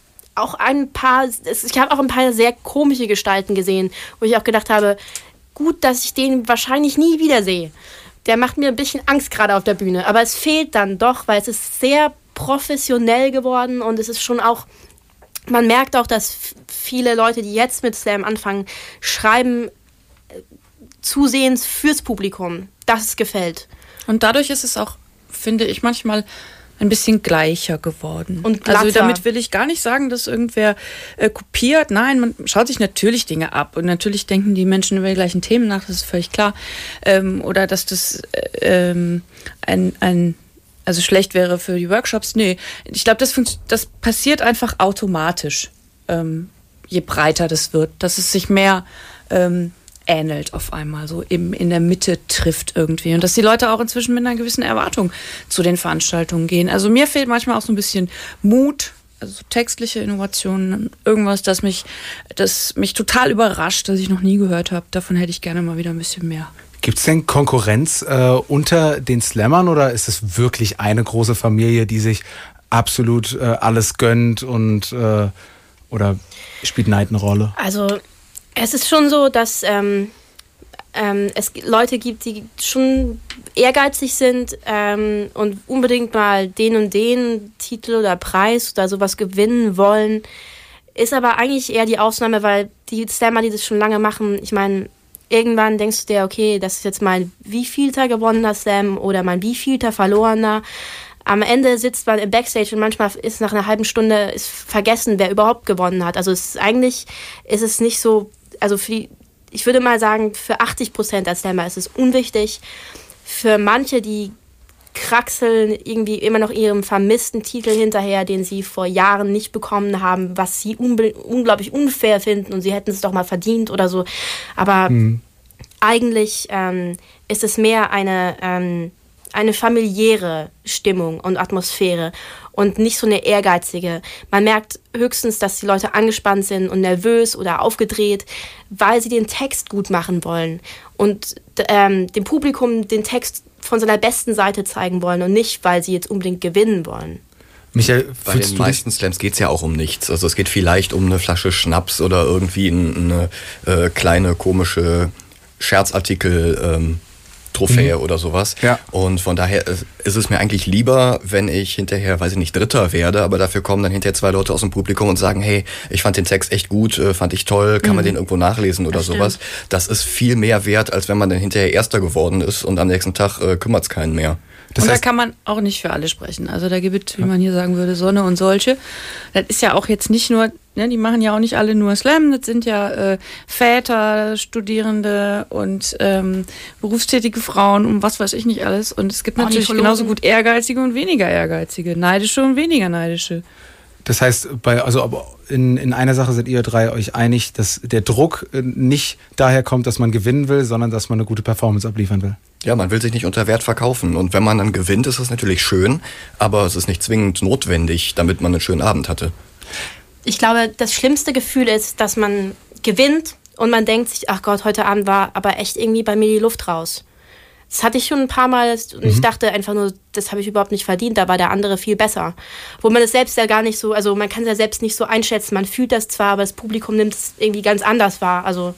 ich habe auch ein paar sehr komische Gestalten gesehen, wo ich auch gedacht habe, gut, dass ich den wahrscheinlich nie wiedersehe. Der macht mir ein bisschen Angst gerade auf der Bühne. Aber es fehlt dann doch, weil es ist sehr professionell geworden und es ist schon auch, man merkt auch, dass viele Leute, die jetzt mit Slam anfangen, schreiben zusehends fürs Publikum, dass es gefällt. Und dadurch ist es auch, finde ich, manchmal ein bisschen gleicher geworden. Und glatter. Also damit will ich gar nicht sagen, dass irgendwer kopiert. Nein, man schaut sich natürlich Dinge ab. Und natürlich denken die Menschen über die gleichen Themen nach, das ist völlig klar. Oder dass das also schlecht wäre für die Workshops. Nee, ich glaube, das passiert einfach automatisch, je breiter das wird, dass es sich mehr ähnelt auf einmal, so eben in der Mitte trifft irgendwie. Und dass die Leute auch inzwischen mit einer gewissen Erwartung zu den Veranstaltungen gehen. Also mir fehlt manchmal auch so ein bisschen Mut, also so textliche Innovationen, irgendwas, das mich total überrascht, das ich noch nie gehört habe. Davon hätte ich gerne mal wieder ein bisschen mehr. Gibt es denn Konkurrenz unter den Slammern oder ist es wirklich eine große Familie, die sich absolut alles gönnt und oder spielt Neid eine Rolle? Also es ist schon so, dass es Leute gibt, die schon ehrgeizig sind und unbedingt mal den und den Titel oder Preis oder sowas gewinnen wollen. Ist aber eigentlich eher die Ausnahme, weil die Slammer, die das schon lange machen, ich meine, irgendwann denkst du dir, okay, das ist jetzt mein wievielter gewonnener Slam oder mein wievielter verlorener. Am Ende sitzt man im Backstage und manchmal ist nach einer halben Stunde vergessen, wer überhaupt gewonnen hat. Also eigentlich ist es nicht so, also ich würde mal sagen, für 80% der Slammer ist es unwichtig. Für manche, die kraxeln irgendwie immer noch ihrem vermissten Titel hinterher, den sie vor Jahren nicht bekommen haben, was sie unglaublich unfair finden und sie hätten es doch mal verdient oder so. Aber eigentlich ist es mehr eine familiäre Stimmung und Atmosphäre und nicht so eine ehrgeizige. Man merkt höchstens, dass die Leute angespannt sind und nervös oder aufgedreht, weil sie den Text gut machen wollen und dem Publikum den Text von seiner besten Seite zeigen wollen und nicht, weil sie jetzt unbedingt gewinnen wollen. Michael, bei den meisten Slams geht es ja auch um nichts. Also es geht vielleicht um eine Flasche Schnaps oder irgendwie eine kleine komische Scherzartikel Trophäe oder sowas. Ja. Und von daher ist es mir eigentlich lieber, wenn ich hinterher, weiß ich nicht, Dritter werde, aber dafür kommen dann hinterher 2 Leute aus dem Publikum und sagen, hey, ich fand den Text echt gut, fand ich toll, kann man den irgendwo nachlesen oder sowas. Das ist viel mehr wert, als wenn man dann hinterher Erster geworden ist und am nächsten Tag kümmert es keinen mehr. Das heißt, da kann man auch nicht für alle sprechen. Also da gibt es, wie man hier sagen würde, Sonne und solche. Das ist ja auch jetzt nicht nur, ne, die machen ja auch nicht alle nur Slam. Das sind ja Väter, Studierende und berufstätige Frauen und was weiß ich nicht alles. Und es gibt natürlich genauso gut Ehrgeizige und weniger Ehrgeizige, neidische und weniger neidische. Das heißt, in einer Sache seid ihr 3 euch einig, dass der Druck nicht daher kommt, dass man gewinnen will, sondern dass man eine gute Performance abliefern will. Ja, man will sich nicht unter Wert verkaufen. Und wenn man dann gewinnt, ist das natürlich schön, aber es ist nicht zwingend notwendig, damit man einen schönen Abend hatte. Ich glaube, das schlimmste Gefühl ist, dass man gewinnt und man denkt sich, ach Gott, heute Abend war aber echt irgendwie bei mir die Luft raus. Das hatte ich schon ein paar Mal und ich dachte einfach nur, das habe ich überhaupt nicht verdient, da war der andere viel besser. Wo man es selbst ja gar nicht so, also man kann es ja selbst nicht so einschätzen, man fühlt das zwar, aber das Publikum nimmt es irgendwie ganz anders wahr. Also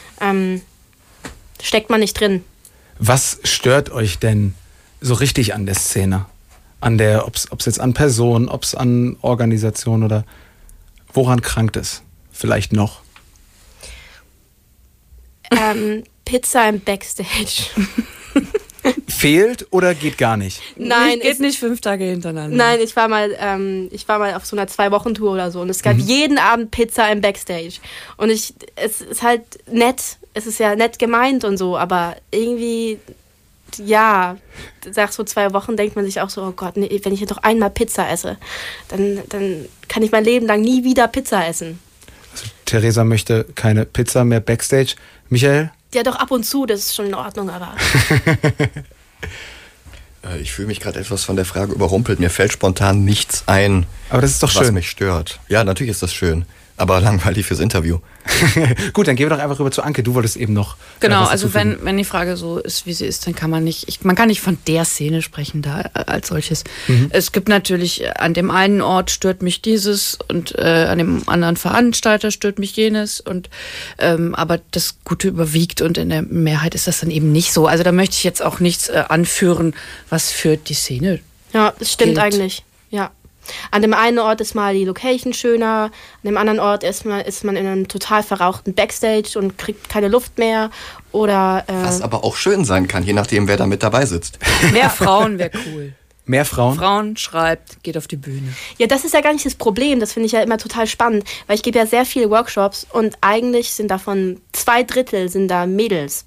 steckt man nicht drin. Was stört euch denn so richtig an der Szene? An der, ob's jetzt an Person, ob's an Organisation oder woran krankt es? Vielleicht noch? Pizza im Backstage. Fehlt oder geht gar nicht? Nein, geht nicht 5 Tage hintereinander. Nein, ich war mal auf so einer 2-Wochen-Tour oder so und es gab jeden Abend Pizza im Backstage. Und es ist halt nett, es ist ja nett gemeint und so, aber irgendwie, ja, nach so 2 Wochen denkt man sich auch so, oh Gott, nee, wenn ich jetzt noch einmal Pizza esse, dann kann ich mein Leben lang nie wieder Pizza essen. Also, Theresa möchte keine Pizza mehr Backstage. Michael? Ja, doch ab und zu, das ist schon in Ordnung, aber... Ich fühle mich gerade etwas von der Frage überrumpelt. Mir fällt spontan nichts ein, aber das ist doch was schön. Mich stört. Ja, natürlich ist das schön, aber langweilig fürs Interview. Gut, dann gehen wir doch einfach rüber zu Anke. Du wolltest eben noch... Genau, also wenn die Frage so ist, wie sie ist, dann kann man nicht... Man kann nicht von der Szene sprechen da als solches. Es gibt natürlich, an dem einen Ort stört mich dieses und an dem anderen Veranstalter stört mich jenes. Aber das Gute überwiegt und in der Mehrheit ist das dann eben nicht so. Also da möchte ich jetzt auch nichts anführen, was für die Szene Ja, das stimmt gilt. eigentlich, ja. An dem einen Ort ist mal die Location schöner, an dem anderen Ort ist man in einem total verrauchten Backstage und kriegt keine Luft mehr. Oder, was aber auch schön sein kann, je nachdem, wer da mit dabei sitzt. Mehr Frauen wäre cool. Mehr Frauen? Frauen schreibt, geht auf die Bühne. Ja, das ist ja gar nicht das Problem. Das finde ich ja immer total spannend, weil ich gebe ja sehr viele Workshops und eigentlich sind davon 2/3 sind da Mädels.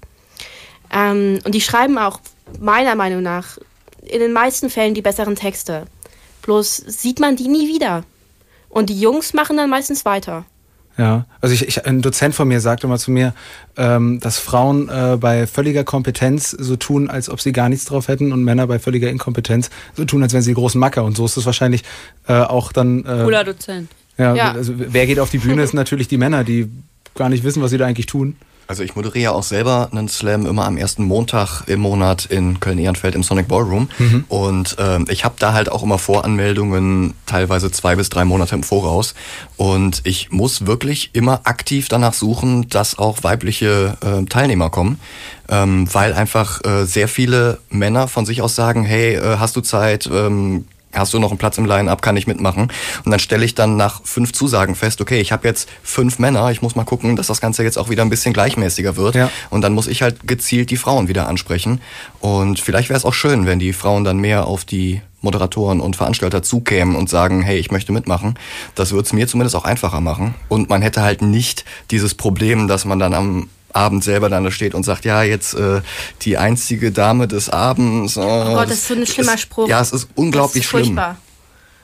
Und die schreiben auch meiner Meinung nach in den meisten Fällen die besseren Texte. Bloß sieht man die nie wieder. Und die Jungs machen dann meistens weiter. Ja, also ein Dozent von mir sagte mal zu mir, dass Frauen bei völliger Kompetenz so tun, als ob sie gar nichts drauf hätten und Männer bei völliger Inkompetenz so tun, als wären sie die großen Macker. Und so ist es wahrscheinlich auch dann... Cooler Dozent. Ja, Ja. also wer geht auf die Bühne, ist natürlich die Männer, die gar nicht wissen, was sie da eigentlich tun. Also ich moderiere auch selber einen Slam immer am ersten Montag im Monat in Köln-Ehrenfeld im Sonic Ballroom. Und ich habe da halt auch immer Voranmeldungen, teilweise 2 bis 3 Monate im Voraus. Und ich muss wirklich immer aktiv danach suchen, dass auch weibliche Teilnehmer kommen. Weil einfach sehr viele Männer von sich aus sagen, hey, hast du Zeit, hast du noch einen Platz im Line-Up, kann ich mitmachen? Und dann stelle ich dann nach 5 Zusagen fest, okay, ich habe jetzt 5 Männer, ich muss mal gucken, dass das Ganze jetzt auch wieder ein bisschen gleichmäßiger wird. Ja. Und dann muss ich halt gezielt die Frauen wieder ansprechen. Und vielleicht wäre es auch schön, wenn die Frauen dann mehr auf die Moderatoren und Veranstalter zukämen und sagen, hey, ich möchte mitmachen. Das würde es mir zumindest auch einfacher machen. Und man hätte halt nicht dieses Problem, dass man dann am Abend selber dann da steht und sagt, ja, jetzt die einzige Dame des Abends. Oh Gott, das ist so ein schlimmer Spruch. Ja, es ist unglaublich das ist schlimm. furchtbar.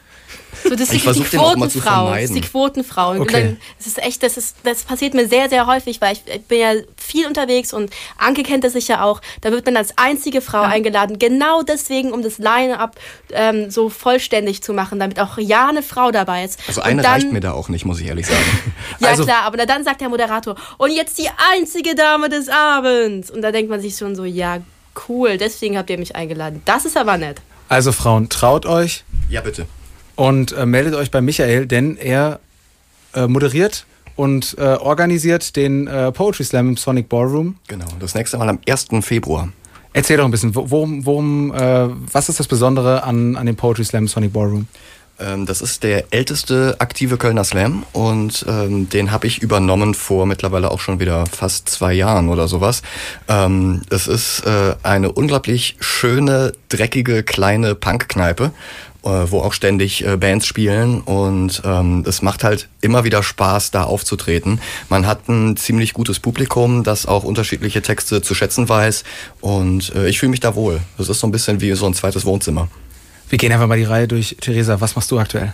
So, das Ich ist die versuche den auch immer zu Quotenfrau. Das ist vermeiden. die Quotenfrau. Und Okay. dann, das passiert mir sehr, sehr häufig, weil ich bin ja viel unterwegs und Anke kennt das sicher auch. Da wird man als einzige Frau eingeladen. Genau deswegen, um das Line-Up so vollständig zu machen, damit auch ja eine Frau dabei ist. Also Und eine dann, reicht mir da auch nicht, muss ich ehrlich sagen. Ja, Also- klar, aber dann sagt der Moderator, und jetzt die einzige Dame des Abends. Und da denkt man sich schon so, ja, cool, deswegen habt ihr mich eingeladen. Das ist aber nett. Also Frauen, traut euch Ja, bitte. und meldet euch bei Michael, denn er moderiert und organisiert den Poetry Slam im Sonic Ballroom. Genau, das nächste Mal am 1. Februar. Erzähl doch ein bisschen, was ist das Besondere an dem Poetry Slam im Sonic Ballroom? Das ist der älteste aktive Kölner Slam und den habe ich übernommen vor mittlerweile auch schon wieder fast 2 Jahren oder sowas. Es ist eine unglaublich schöne, dreckige, kleine Punkkneipe, wo auch ständig Bands spielen und es macht halt immer wieder Spaß, da aufzutreten. Man hat ein ziemlich gutes Publikum, das auch unterschiedliche Texte zu schätzen weiß und ich fühle mich da wohl. Das ist so ein bisschen wie so ein zweites Wohnzimmer. Wir gehen einfach mal die Reihe durch. Theresa, was machst du aktuell?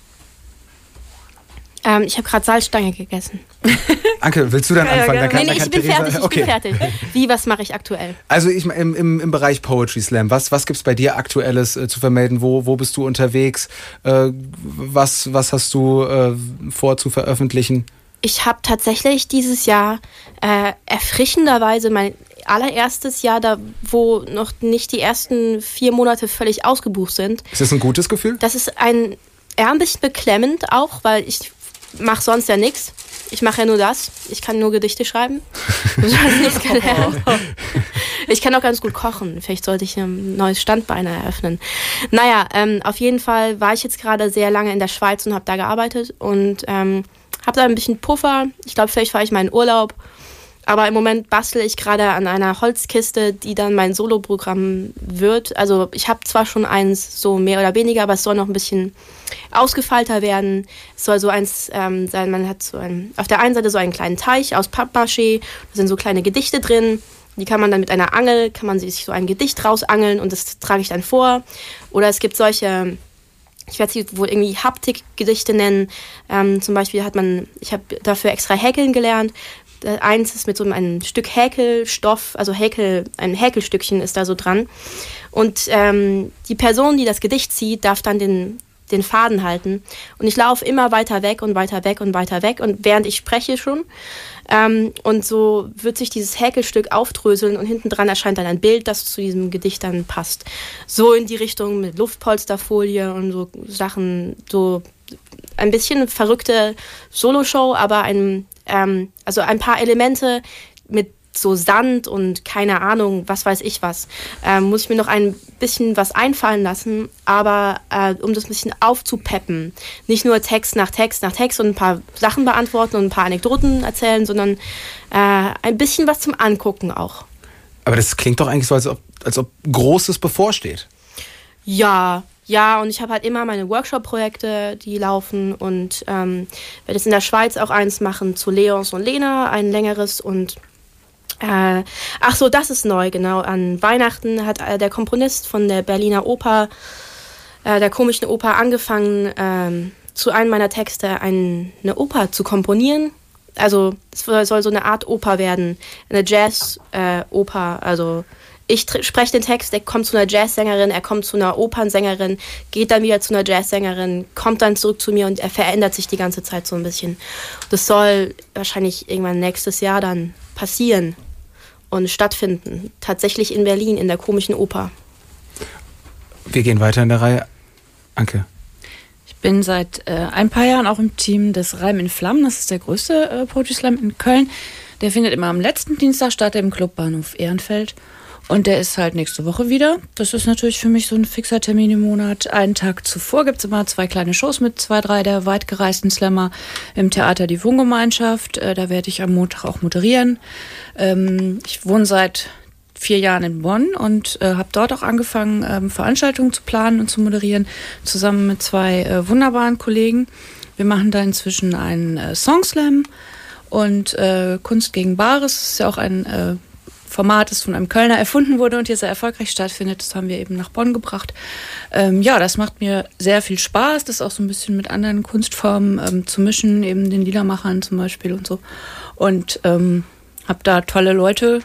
Ich habe gerade Salzstange gegessen. Anke, willst du dann anfangen? Dann Nee, dann ich bin Theresa- fertig, okay. Wie, was mache ich aktuell? Also im Bereich Poetry Slam, was gibt's bei dir Aktuelles zu vermelden? Wo bist du unterwegs? Was hast du vor zu veröffentlichen? Ich habe tatsächlich dieses Jahr erfrischenderweise mein allererstes Jahr, da wo noch nicht die ersten 4 Monate völlig ausgebucht sind. Ist das ein gutes Gefühl? Das ist ein bisschen beklemmend auch, weil ich mache sonst ja nichts. Ich mache ja nur das. Ich kann nur Gedichte schreiben. Du hast nichts gelernt. Ich kann auch ganz gut kochen. Vielleicht sollte ich ein neues Standbein eröffnen. Naja, auf jeden Fall war ich jetzt gerade sehr lange in der Schweiz und habe da gearbeitet und habe da ein bisschen Puffer. Ich glaube, vielleicht fahre ich mal in Urlaub. Aber im Moment bastle ich gerade an einer Holzkiste, die dann mein Soloprogramm wird. Also ich habe zwar schon eins, so mehr oder weniger, aber es soll noch ein bisschen ausgefeilter werden. Es soll so eins sein, man hat auf der einen Seite so einen kleinen Teich aus Pappmaché, da sind so kleine Gedichte drin. Die kann man dann mit einer Angel, kann man sich so ein Gedicht rausangeln und das trage ich dann vor. Oder es gibt solche, ich werde sie wohl irgendwie Haptik-Gedichte nennen. Zum Beispiel ich habe dafür extra häkeln gelernt. Eins ist mit so einem Stück Häkelstoff, also ein Häkelstückchen ist da so dran. Und die Person, die das Gedicht zieht, darf dann den Faden halten. Und ich laufe immer weiter weg und weiter weg und weiter weg. Und während ich spreche schon. Und so wird sich dieses Häkelstück aufdröseln und hinten dran erscheint dann ein Bild, das zu diesem Gedicht dann passt. So in die Richtung mit Luftpolsterfolie und so Sachen, so ein bisschen verrückte Soloshow, aber also ein paar Elemente mit so Sand und keine Ahnung, was weiß ich was. Muss ich mir noch ein bisschen was einfallen lassen, aber um das ein bisschen aufzupeppen. Nicht nur Text nach Text nach Text und ein paar Sachen beantworten und ein paar Anekdoten erzählen, sondern ein bisschen was zum Angucken auch. Aber das klingt doch eigentlich so, als ob Großes bevorsteht. Ja, und ich habe halt immer meine Workshop-Projekte, die laufen und werde jetzt in der Schweiz auch eins machen zu Leons und Lena, ein längeres und ach so, das ist neu, genau. An Weihnachten hat der Komponist von der Berliner Oper, der komischen Oper, angefangen, zu einem meiner Texte eine Oper zu komponieren. Also es soll so eine Art Oper werden, eine Jazz-Oper, also ich spreche den Text, er kommt zu einer Jazzsängerin, er kommt zu einer Opernsängerin, geht dann wieder zu einer Jazzsängerin, kommt dann zurück zu mir und er verändert sich die ganze Zeit so ein bisschen. Das soll wahrscheinlich irgendwann nächstes Jahr dann passieren und stattfinden. Tatsächlich in Berlin, in der komischen Oper. Wir gehen weiter in der Reihe. Anke. Ich bin seit ein paar Jahren auch im Team des Reim in Flammen. Das ist der größte Poetry Slam in Köln. Der findet immer am letzten Dienstag statt im Clubbahnhof Ehrenfeld. Und der ist halt nächste Woche wieder. Das ist natürlich für mich so ein fixer Termin im Monat. Einen Tag zuvor gibt es immer 2 kleine Shows mit 2, 3 der weitgereisten Slammer im Theater Die Wohngemeinschaft. Da werde ich am Montag auch moderieren. Ich wohne seit 4 Jahren in Bonn und habe dort auch angefangen, Veranstaltungen zu planen und zu moderieren, zusammen mit 2 wunderbaren Kollegen. Wir machen da inzwischen einen Songslam und Kunst gegen Bares. Das ist ja auch ein Format ist, von einem Kölner erfunden wurde und hier sehr erfolgreich stattfindet. Das haben wir eben nach Bonn gebracht. Ja, das macht mir sehr viel Spaß, das auch so ein bisschen mit anderen Kunstformen zu mischen, eben den Liedermachern zum Beispiel und so. Und habe da tolle Leute,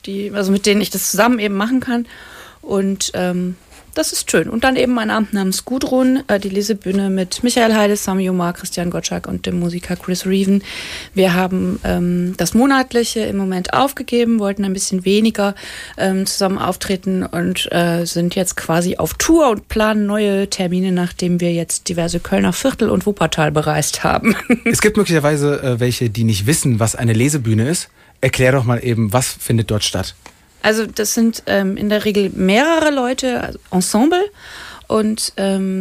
mit denen ich das zusammen eben machen kann. Und das ist schön. Und dann eben mein Abend namens Gudrun, die Lesebühne mit Michael Heide, Sami Omar, Christian Gottschalk und dem Musiker Chris Reeven. Wir haben das Monatliche im Moment aufgegeben, wollten ein bisschen weniger zusammen auftreten und sind jetzt quasi auf Tour und planen neue Termine, nachdem wir jetzt diverse Kölner Viertel und Wuppertal bereist haben. Es gibt möglicherweise welche, die nicht wissen, was eine Lesebühne ist. Erklär doch mal eben, was findet dort statt? Also das sind in der Regel mehrere Leute, also Ensemble. Und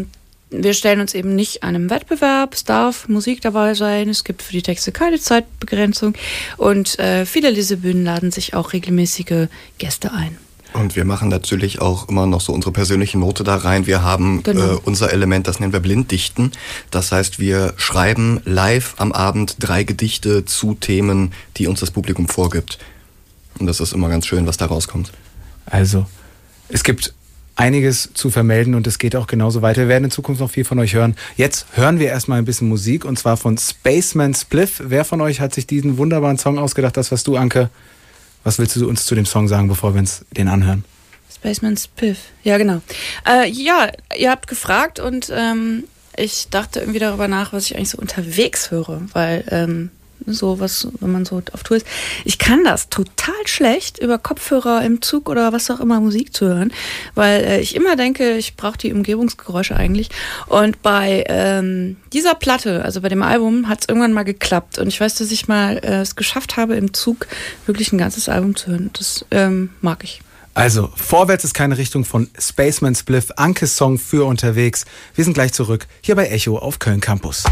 wir stellen uns eben nicht einem Wettbewerb. Es darf Musik dabei sein. Es gibt für die Texte keine Zeitbegrenzung. Und viele Lesebühnen laden sich auch regelmäßige Gäste ein. Und wir machen natürlich auch immer noch so unsere persönliche Note da rein. Wir haben unser Element, das nennen wir Blinddichten. Das heißt, wir schreiben live am Abend 3 Gedichte zu Themen, die uns das Publikum vorgibt. Und das ist immer ganz schön, was da rauskommt. Also, es gibt einiges zu vermelden und es geht auch genauso weiter. Wir werden in Zukunft noch viel von euch hören. Jetzt hören wir erstmal ein bisschen Musik und zwar von Spaceman Spliff. Wer von euch hat sich diesen wunderbaren Song ausgedacht? Das warst du, Anke. Was willst du uns zu dem Song sagen, bevor wir uns den anhören? Spaceman Spliff, ja genau. Ja, ihr habt gefragt und ich dachte irgendwie darüber nach, was ich eigentlich so unterwegs höre, weil so was, wenn man so auf Tour ist. Ich kann das total schlecht, über Kopfhörer im Zug oder was auch immer Musik zu hören, weil ich immer denke, ich brauche die Umgebungsgeräusche eigentlich. Und bei dieser Platte, also bei dem Album, hat es irgendwann mal geklappt. Und ich weiß, dass ich mal es geschafft habe, im Zug wirklich ein ganzes Album zu hören. Das mag ich. Also, vorwärts ist keine Richtung von Spaceman Spliff, Ankes Song für unterwegs. Wir sind gleich zurück, hier bei Echo auf Köln Campus.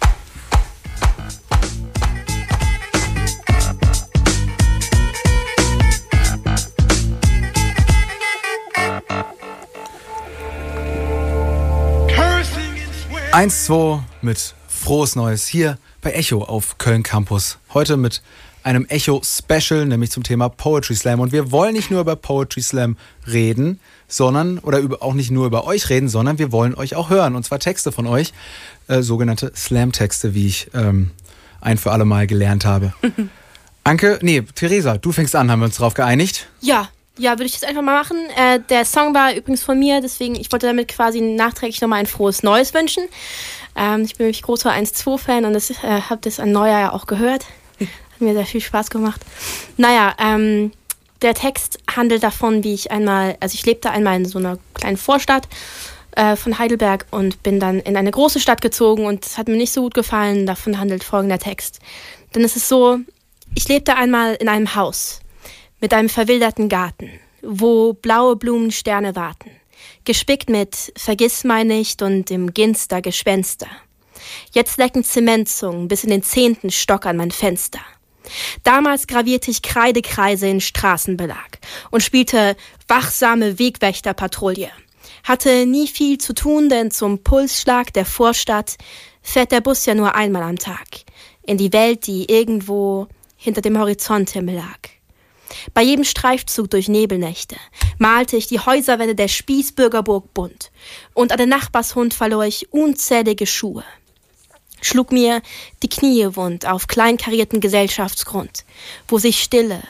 Eins, zwei mit Frohes Neues hier bei Echo auf Köln Campus. Heute mit einem Echo-Special, nämlich zum Thema Poetry Slam. Und wir wollen nicht nur über Poetry Slam reden, auch nicht nur über euch reden, sondern wir wollen euch auch hören. Und zwar Texte von euch, sogenannte Slam-Texte, wie ich ein für alle Mal gelernt habe. Theresa, du fängst an, haben wir uns darauf geeinigt? Ja, würde ich das einfach mal machen. Der Song war übrigens von mir, deswegen, ich wollte damit quasi nachträglich nochmal ein frohes Neues wünschen. Ich bin nämlich großer 1-2-Fan und habe das an Neujahr ja auch gehört. Hat mir sehr viel Spaß gemacht. Naja, der Text handelt davon, ich lebte einmal in so einer kleinen Vorstadt von Heidelberg und bin dann in eine große Stadt gezogen und es hat mir nicht so gut gefallen. Davon handelt folgender Text. Denn es ist so, ich lebte einmal in einem Haus mit einem verwilderten Garten, wo blaue Blumensterne warten, gespickt mit Vergissmeinnicht und im Ginster Gespenster. Jetzt lecken Zementzungen bis in den 10. Stock an mein Fenster. Damals gravierte ich Kreidekreise in Straßenbelag und spielte wachsame Wegwächterpatrouille. Hatte nie viel zu tun, denn zum Pulsschlag der Vorstadt fährt der Bus ja nur einmal am Tag in die Welt, die irgendwo hinter dem Horizonthimmel lag. Bei jedem Streifzug durch Nebelnächte malte ich die Häuserwände der Spießbürgerburg bunt und an den Nachbarshund verlor ich unzählige Schuhe. Schlug mir die Knie wund auf kleinkarierten Gesellschaftsgrund, wo sich Stille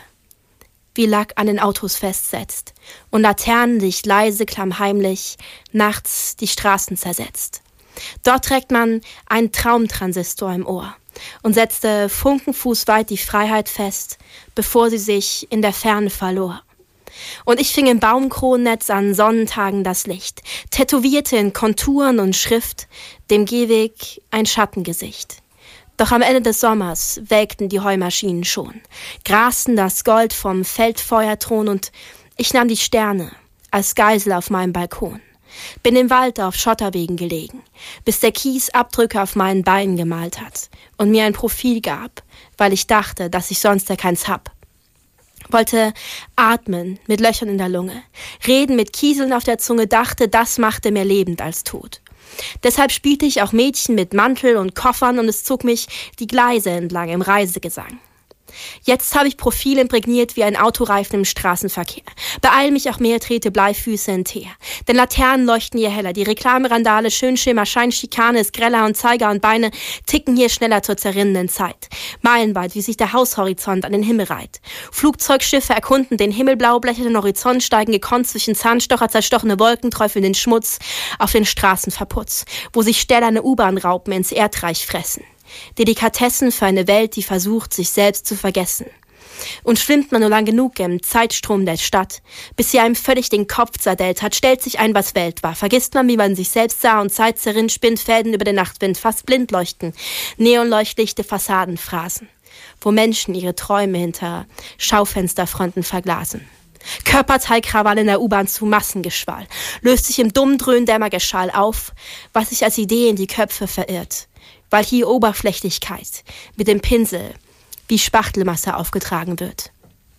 wie Lack an den Autos festsetzt und Laternenlicht leise klammheimlich nachts die Straßen zersetzt. Dort trägt man einen Traumtransistor im Ohr und setzte funkenfußweit die Freiheit fest, bevor sie sich in der Ferne verlor. Und ich fing im Baumkronennetz an Sonnentagen das Licht, tätowierte in Konturen und Schrift dem Gehweg ein Schattengesicht. Doch am Ende des Sommers welkten die Heumaschinen schon, grasten das Gold vom Feldfeuerthron und ich nahm die Sterne als Geisel auf meinem Balkon. Bin im Wald auf Schotterwegen gelegen, bis der Kies Abdrücke auf meinen Beinen gemalt hat und mir ein Profil gab, weil ich dachte, dass ich sonst ja keins hab. Wollte atmen mit Löchern in der Lunge, reden mit Kieseln auf der Zunge, dachte, das machte mehr lebend als tot. Deshalb spielte ich auch Mädchen mit Mantel und Koffern und es zog mich die Gleise entlang im Reisegesang. Jetzt habe ich Profil imprägniert wie ein Autoreifen im Straßenverkehr. Beeil mich auch mehr, trete Bleifüße in Teer. Denn Laternen leuchten hier heller, die Reklamerandale, Schönschimmer, Scheinschikane ist greller und Zeiger und Beine ticken hier schneller zur zerrinnenden Zeit. Meilenweit, wie sich der Haushorizont an den Himmel reiht. Flugzeugschiffe erkunden den Himmelblau, blechenden Horizont, steigen gekonnt zwischen Zahnstocher, zerstochene Wolken, träufeln den Schmutz auf den Straßenverputz, wo sich stählerne U-Bahn-Raupen ins Erdreich fressen. Delikatessen für eine Welt, die versucht, sich selbst zu vergessen. Und schwimmt man nur lang genug im Zeitstrom der Stadt, bis sie einem völlig den Kopf zerdellt hat, stellt sich ein, was Welt war. Vergisst man, wie man sich selbst sah und Zeit zerrinnt, spinnt Fäden über den Nachtwind, fast blind leuchten, Neonleuchtlichte Fassadenphrasen, wo Menschen ihre Träume hinter Schaufensterfronten verglasen. Körperteilkrawall in der U-Bahn zu Massengeschwall, löst sich im dummen Dröhndämmergeschall auf, was sich als Idee in die Köpfe verirrt. Weil hier Oberflächlichkeit mit dem Pinsel wie Spachtelmasse aufgetragen wird.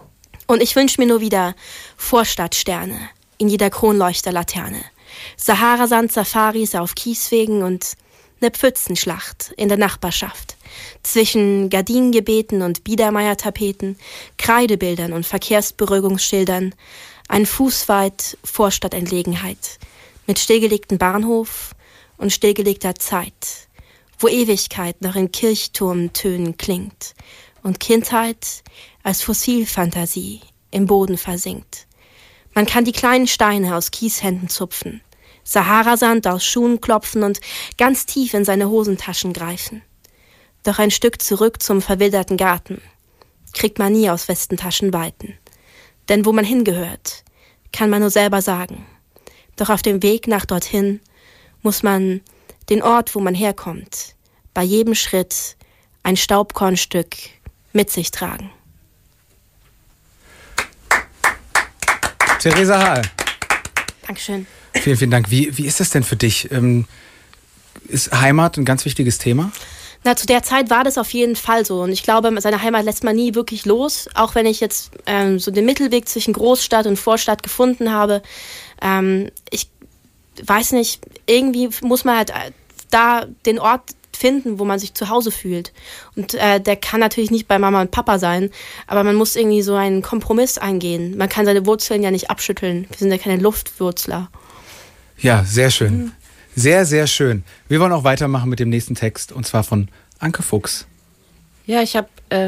Und ich wünsche mir nur wieder Vorstadtsterne in jeder Kronleuchterlaterne, Sahara-Sand-Safaris auf Kieswegen und eine Pfützenschlacht in der Nachbarschaft. Zwischen Gardinengebeten und Biedermeier-Tapeten, Kreidebildern und Verkehrsberuhigungsschildern, ein Fußweit Vorstadtentlegenheit mit stillgelegten Bahnhof und stillgelegter Zeit, wo Ewigkeit noch in Kirchturmtönen klingt und Kindheit als Fossilfantasie im Boden versinkt. Man kann die kleinen Steine aus Kieshänden zupfen, Saharasand aus Schuhen klopfen und ganz tief in seine Hosentaschen greifen. Doch ein Stück zurück zum verwilderten Garten kriegt man nie aus Westentaschen Weiten. Denn wo man hingehört, kann man nur selber sagen. Doch auf dem Weg nach dorthin muss man den Ort, wo man herkommt, bei jedem Schritt ein Staubkornstück mit sich tragen. Theresa Hahl. Dankeschön. Vielen, vielen Dank. Wie ist das denn für dich? Ist Heimat ein ganz wichtiges Thema? Na, zu der Zeit war das auf jeden Fall so. Und ich glaube, seine Heimat lässt man nie wirklich los. Auch wenn ich jetzt so den Mittelweg zwischen Großstadt und Vorstadt gefunden habe. Ich weiß nicht, irgendwie muss man halt da den Ort finden, wo man sich zu Hause fühlt. Und der kann natürlich nicht bei Mama und Papa sein, aber man muss irgendwie so einen Kompromiss eingehen. Man kann seine Wurzeln ja nicht abschütteln. Wir sind ja keine Luftwurzler. Ja, sehr schön. Sehr, sehr schön. Wir wollen auch weitermachen mit dem nächsten Text, und zwar von Anke Fuchs. Ja, ich habe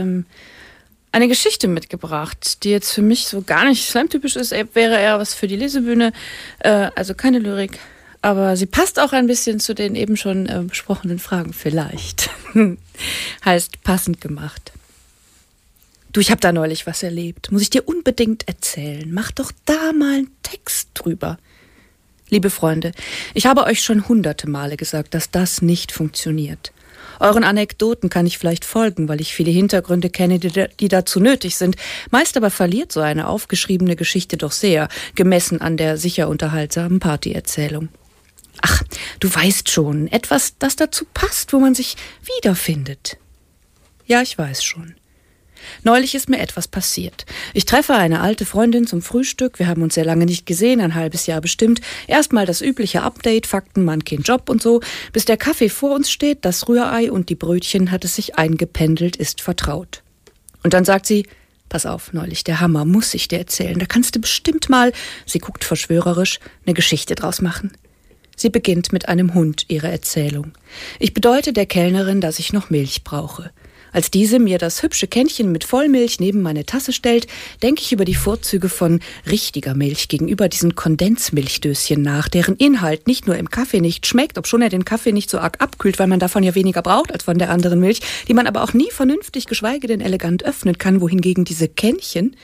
eine Geschichte mitgebracht, die jetzt für mich so gar nicht slamtypisch ist, wäre eher was für die Lesebühne, also keine Lyrik. Aber sie passt auch ein bisschen zu den eben schon besprochenen Fragen vielleicht. Heißt passend gemacht. Du, ich habe da neulich was erlebt. Muss ich dir unbedingt erzählen. Mach doch da mal einen Text drüber. Liebe Freunde, ich habe euch schon hunderte Male gesagt, dass das nicht funktioniert. Euren Anekdoten kann ich vielleicht folgen, weil ich viele Hintergründe kenne, die dazu nötig sind. Meist aber verliert so eine aufgeschriebene Geschichte doch sehr, gemessen an der sicher unterhaltsamen Partyerzählung. Ach, du weißt schon, etwas, das dazu passt, wo man sich wiederfindet. Ja, ich weiß schon. Neulich ist mir etwas passiert. Ich treffe eine alte Freundin zum Frühstück. Wir haben uns sehr lange nicht gesehen, ein halbes Jahr bestimmt. Erstmal das übliche Update, Fakten, Mann, Kind, Job und so. Bis der Kaffee vor uns steht, das Rührei und die Brötchen hat es sich eingependelt, ist vertraut. Und dann sagt sie, pass auf, neulich, der Hammer, muss ich dir erzählen. Da kannst du bestimmt mal, sie guckt verschwörerisch, eine Geschichte draus machen. Sie beginnt mit einem Hund ihre Erzählung. Ich bedeute der Kellnerin, dass ich noch Milch brauche. Als diese mir das hübsche Kännchen mit Vollmilch neben meine Tasse stellt, denke ich über die Vorzüge von richtiger Milch gegenüber diesen Kondensmilchdöschen nach, deren Inhalt nicht nur im Kaffee nicht schmeckt, obschon er den Kaffee nicht so arg abkühlt, weil man davon ja weniger braucht als von der anderen Milch, die man aber auch nie vernünftig, geschweige denn elegant öffnen kann, wohingegen diese Kännchen...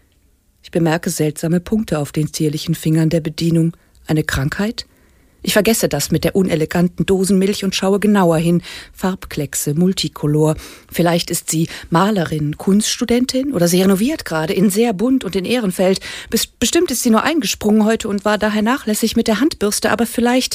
Ich bemerke seltsame Punkte auf den zierlichen Fingern der Bedienung. Eine Krankheit? Ich vergesse das mit der uneleganten Dosenmilch und schaue genauer hin. Farbkleckse, Multicolor. Vielleicht ist sie Malerin, Kunststudentin oder sie renoviert gerade in sehr bunt und in Ehrenfeld. Bestimmt ist sie nur eingesprungen heute und war daher nachlässig mit der Handbürste, aber vielleicht...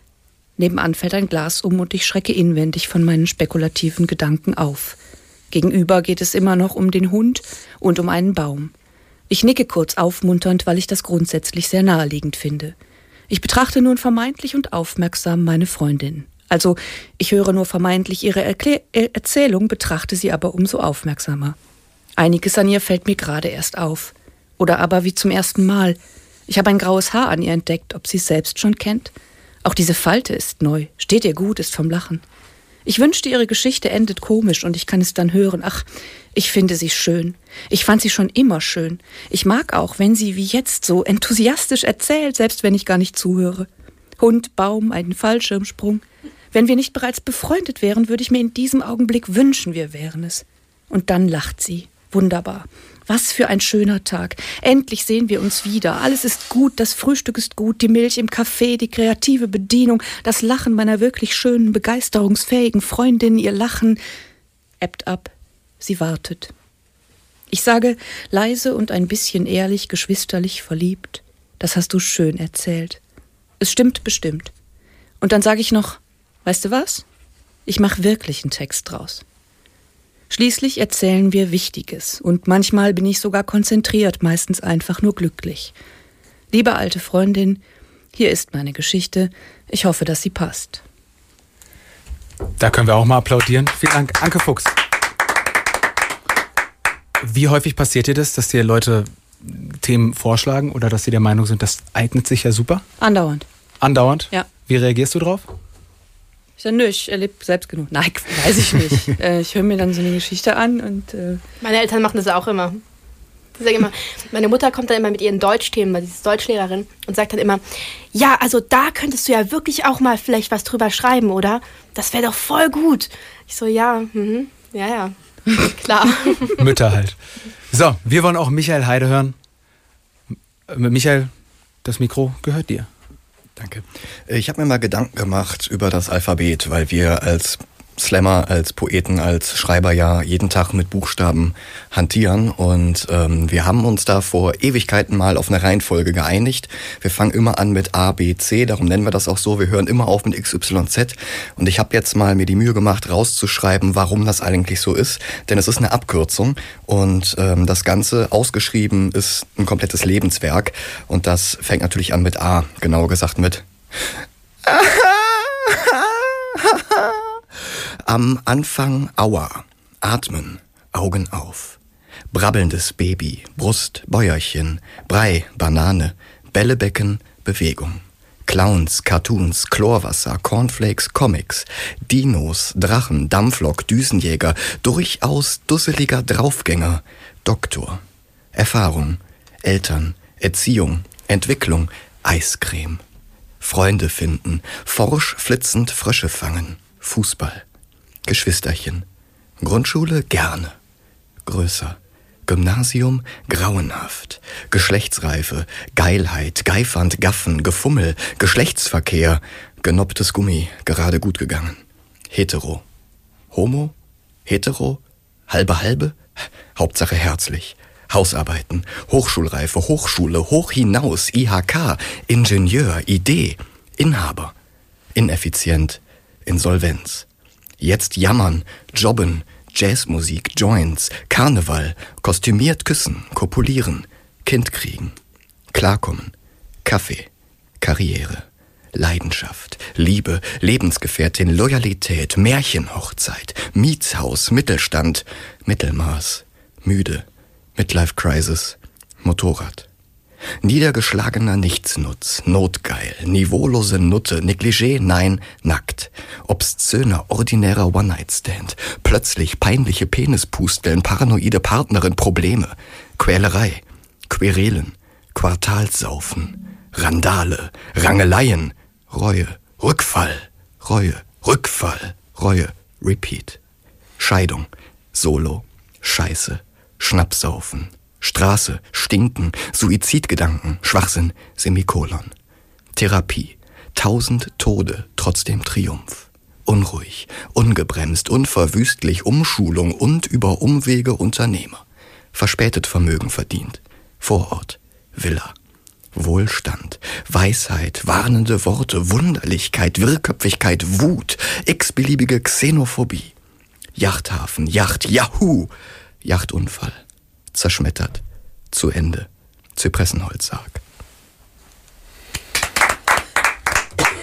Nebenan fällt ein Glas um und ich schrecke inwendig von meinen spekulativen Gedanken auf. Gegenüber geht es immer noch um den Hund und um einen Baum. Ich nicke kurz aufmunternd, weil ich das grundsätzlich sehr naheliegend finde. Ich betrachte nun vermeintlich und aufmerksam meine Freundin. Also, ich höre nur vermeintlich ihre Erzählung, betrachte sie aber umso aufmerksamer. Einiges an ihr fällt mir gerade erst auf. Oder aber wie zum ersten Mal. Ich habe ein graues Haar an ihr entdeckt, ob sie es selbst schon kennt. Auch diese Falte ist neu, steht ihr gut, ist vom Lachen. Ich wünschte, ihre Geschichte endet komisch und ich kann es dann hören. Ach, ich finde sie schön. Ich fand sie schon immer schön. Ich mag auch, wenn sie wie jetzt so enthusiastisch erzählt, selbst wenn ich gar nicht zuhöre. Hund, Baum, einen Fallschirmsprung. Wenn wir nicht bereits befreundet wären, würde ich mir in diesem Augenblick wünschen, wir wären es. Und dann lacht sie. Wunderbar. Was für ein schöner Tag. Endlich sehen wir uns wieder. Alles ist gut, das Frühstück ist gut, die Milch im Café, die kreative Bedienung, das Lachen meiner wirklich schönen, begeisterungsfähigen Freundin, ihr Lachen ebbt ab. Sie wartet. Ich sage leise und ein bisschen ehrlich, geschwisterlich verliebt. Das hast du schön erzählt. Es stimmt bestimmt. Und dann sage ich noch, weißt du was? Ich mache wirklich einen Text draus. Schließlich erzählen wir Wichtiges und manchmal bin ich sogar konzentriert, meistens einfach nur glücklich. Liebe alte Freundin, hier ist meine Geschichte. Ich hoffe, dass sie passt. Da können wir auch mal applaudieren. Vielen Dank, Anke Fuchs. Wie häufig passiert dir das, dass dir Leute Themen vorschlagen oder dass sie der Meinung sind, das eignet sich ja super? Andauernd. Andauernd? Ja. Wie reagierst du drauf? Ich sage, nö, ich erlebe selbst genug. Nein, weiß ich nicht. Ich höre mir dann so eine Geschichte an und... Meine Eltern machen das auch immer. Die sagen immer, meine Mutter kommt dann immer mit ihren Deutschthemen, weil sie ist Deutschlehrerin, und sagt dann immer, ja, also da könntest du ja wirklich auch mal vielleicht was drüber schreiben, oder? Das wäre doch voll gut. Ich so, ja, ja, klar. Mütter halt. So, wir wollen auch Michael Heide hören. Michael, das Mikro gehört dir. Danke. Ich habe mir mal Gedanken gemacht über das Alphabet, weil wir als Slammer, als Poeten, als Schreiber ja jeden Tag mit Buchstaben hantieren und wir haben uns da vor Ewigkeiten mal auf eine Reihenfolge geeinigt. Wir fangen immer an mit A, B, C, darum nennen wir das auch so. Wir hören immer auf mit X, Y, Z und ich habe jetzt mal mir die Mühe gemacht, rauszuschreiben, warum das eigentlich so ist, denn es ist eine Abkürzung und das Ganze ausgeschrieben ist ein komplettes Lebenswerk und das fängt natürlich an mit A, genauer gesagt mit Am Anfang Aua, atmen, Augen auf. Brabbelndes Baby, Brust, Bäuerchen, Brei, Banane, Bällebecken, Bewegung. Clowns, Cartoons, Chlorwasser, Cornflakes, Comics, Dinos, Drachen, Dampflok, Düsenjäger, durchaus dusseliger Draufgänger, Doktor. Erfahrung, Eltern, Erziehung, Entwicklung, Eiscreme. Freunde finden, forsch flitzend Frösche fangen, Fußball. Geschwisterchen. Grundschule gerne. Größer. Gymnasium grauenhaft. Geschlechtsreife. Geilheit. Geifernd. Gaffen. Gefummel. Geschlechtsverkehr. Genopptes Gummi. Gerade gut gegangen. Hetero. Homo? Hetero? Halbe? Hauptsache herzlich. Hausarbeiten. Hochschulreife. Hochschule. Hoch hinaus. IHK. Ingenieur. Idee. Inhaber. Ineffizient. Insolvenz. Jetzt jammern, jobben, Jazzmusik, Joints, Karneval, kostümiert küssen, kopulieren, Kind kriegen, klarkommen, Kaffee, Karriere, Leidenschaft, Liebe, Lebensgefährtin, Loyalität, Märchenhochzeit, Mietshaus, Mittelstand, Mittelmaß, müde, Midlife-Crisis, Motorrad. Niedergeschlagener Nichtsnutz, notgeil, niveaulose Nutte, Negligé, nein, nackt. Obszöner, ordinärer One-Night-Stand, plötzlich peinliche Penispusteln, paranoide Partnerin, Probleme, Quälerei, Querelen, Quartalsaufen, Randale, Rangeleien, Reue, Rückfall, Reue, Rückfall, Reue, Repeat. Scheidung, Solo, Scheiße, Schnapsaufen. Straße, Stinken, Suizidgedanken, Schwachsinn, Semikolon. Therapie, 1000 Tode, trotzdem Triumph. Unruhig, ungebremst, unverwüstlich, Umschulung und über Umwege Unternehmer. Verspätet Vermögen verdient. Vorort, Villa. Wohlstand, Weisheit, warnende Worte, Wunderlichkeit, Wirrköpfigkeit, Wut, x-beliebige Xenophobie. Yachthafen, Yacht, Yahoo, Yachtunfall. Zerschmettert, zu Ende, Zypressenholzsarg.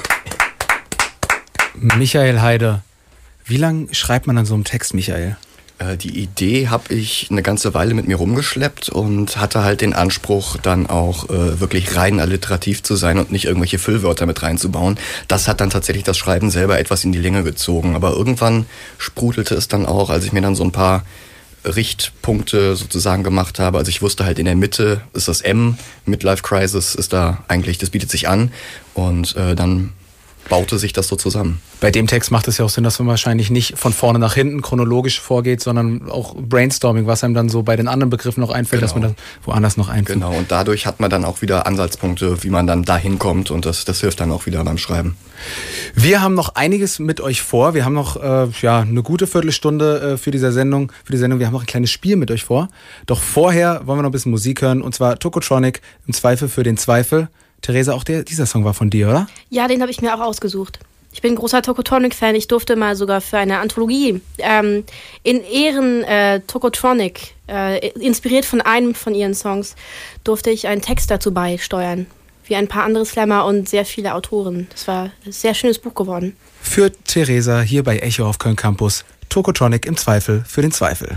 Michael Heide, wie lang schreibt man an so einem Text, Michael? Die Idee habe ich eine ganze Weile mit mir rumgeschleppt und hatte halt den Anspruch, dann auch wirklich rein alliterativ zu sein und nicht irgendwelche Füllwörter mit reinzubauen. Das hat dann tatsächlich das Schreiben selber etwas in die Länge gezogen. Aber irgendwann sprudelte es dann auch, als ich mir dann so ein paar Richtpunkte sozusagen gemacht habe. Also ich wusste halt, in der Mitte ist das M, Midlife Crisis ist da eigentlich, das bietet sich an. Und dann baute sich das so zusammen. Bei dem Text macht es ja auch Sinn, dass man wahrscheinlich nicht von vorne nach hinten chronologisch vorgeht, sondern auch Brainstorming, was einem dann so bei den anderen Begriffen noch einfällt, dass man dann woanders noch einfügt. Genau, und dadurch hat man dann auch wieder Ansatzpunkte, wie man dann dahin kommt, und das hilft dann auch wieder beim Schreiben. Wir haben noch einiges mit euch vor. Wir haben noch eine gute Viertelstunde für die Sendung. Wir haben noch ein kleines Spiel mit euch vor. Doch vorher wollen wir noch ein bisschen Musik hören, und zwar Tokotronic, im Zweifel für den Zweifel. Theresa, auch dieser Song war von dir, oder? Ja, den habe ich mir auch ausgesucht. Ich bin ein großer Tokotronic-Fan. Ich durfte mal sogar für eine Anthologie in Ehren Tokotronic, inspiriert von einem von ihren Songs, durfte ich einen Text dazu beisteuern. Wie ein paar andere Slammer und sehr viele Autoren. Das war ein sehr schönes Buch geworden. Für Theresa hier bei Echo auf Köln Campus. Tokotronic, im Zweifel für den Zweifel.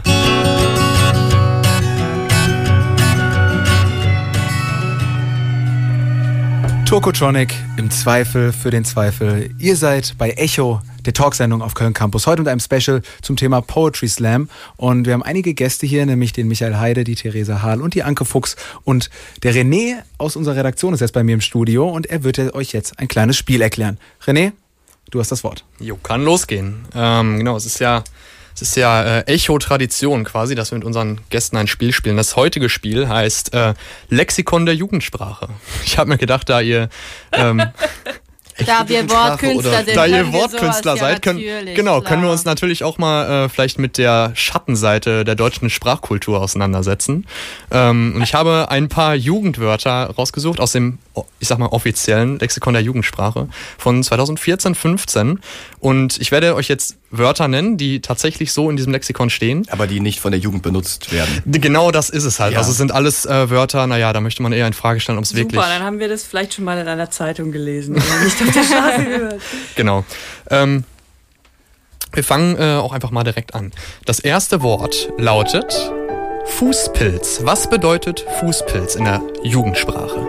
Tokotronic, im Zweifel für den Zweifel. Ihr seid bei Echo, der Talksendung auf Köln Campus. Heute mit einem Special zum Thema Poetry Slam. Und wir haben einige Gäste hier, nämlich den Michael Heide, die Theresa Hahl und die Anke Fuchs. Und der René aus unserer Redaktion ist jetzt bei mir im Studio und er wird euch jetzt ein kleines Spiel erklären. René, du hast das Wort. Jo, kann losgehen. Genau, es ist ja Echo-Tradition quasi, dass wir mit unseren Gästen ein Spiel spielen. Das heutige Spiel heißt Lexikon der Jugendsprache. Ich habe mir gedacht, da ihr wir Wortkünstler sind. Da ihr Wortkünstler seid, können wir uns natürlich auch mal vielleicht mit der Schattenseite der deutschen Sprachkultur auseinandersetzen. Und ich habe ein paar Jugendwörter rausgesucht aus dem, ich sag mal, offiziellen Lexikon der Jugendsprache von 2014-15. Und ich werde euch jetzt Wörter nennen, die tatsächlich so in diesem Lexikon stehen. Aber die nicht von der Jugend benutzt werden. Genau das ist es halt. Ja. Also es sind alles Wörter, da möchte man eher in Frage stellen, ob es wirklich... Super, dann haben wir das vielleicht schon mal in einer Zeitung gelesen. Oder nicht auf der Straße gehört. Genau. Wir fangen auch einfach mal direkt an. Das erste Wort lautet Fußpilz. Was bedeutet Fußpilz in der Jugendsprache?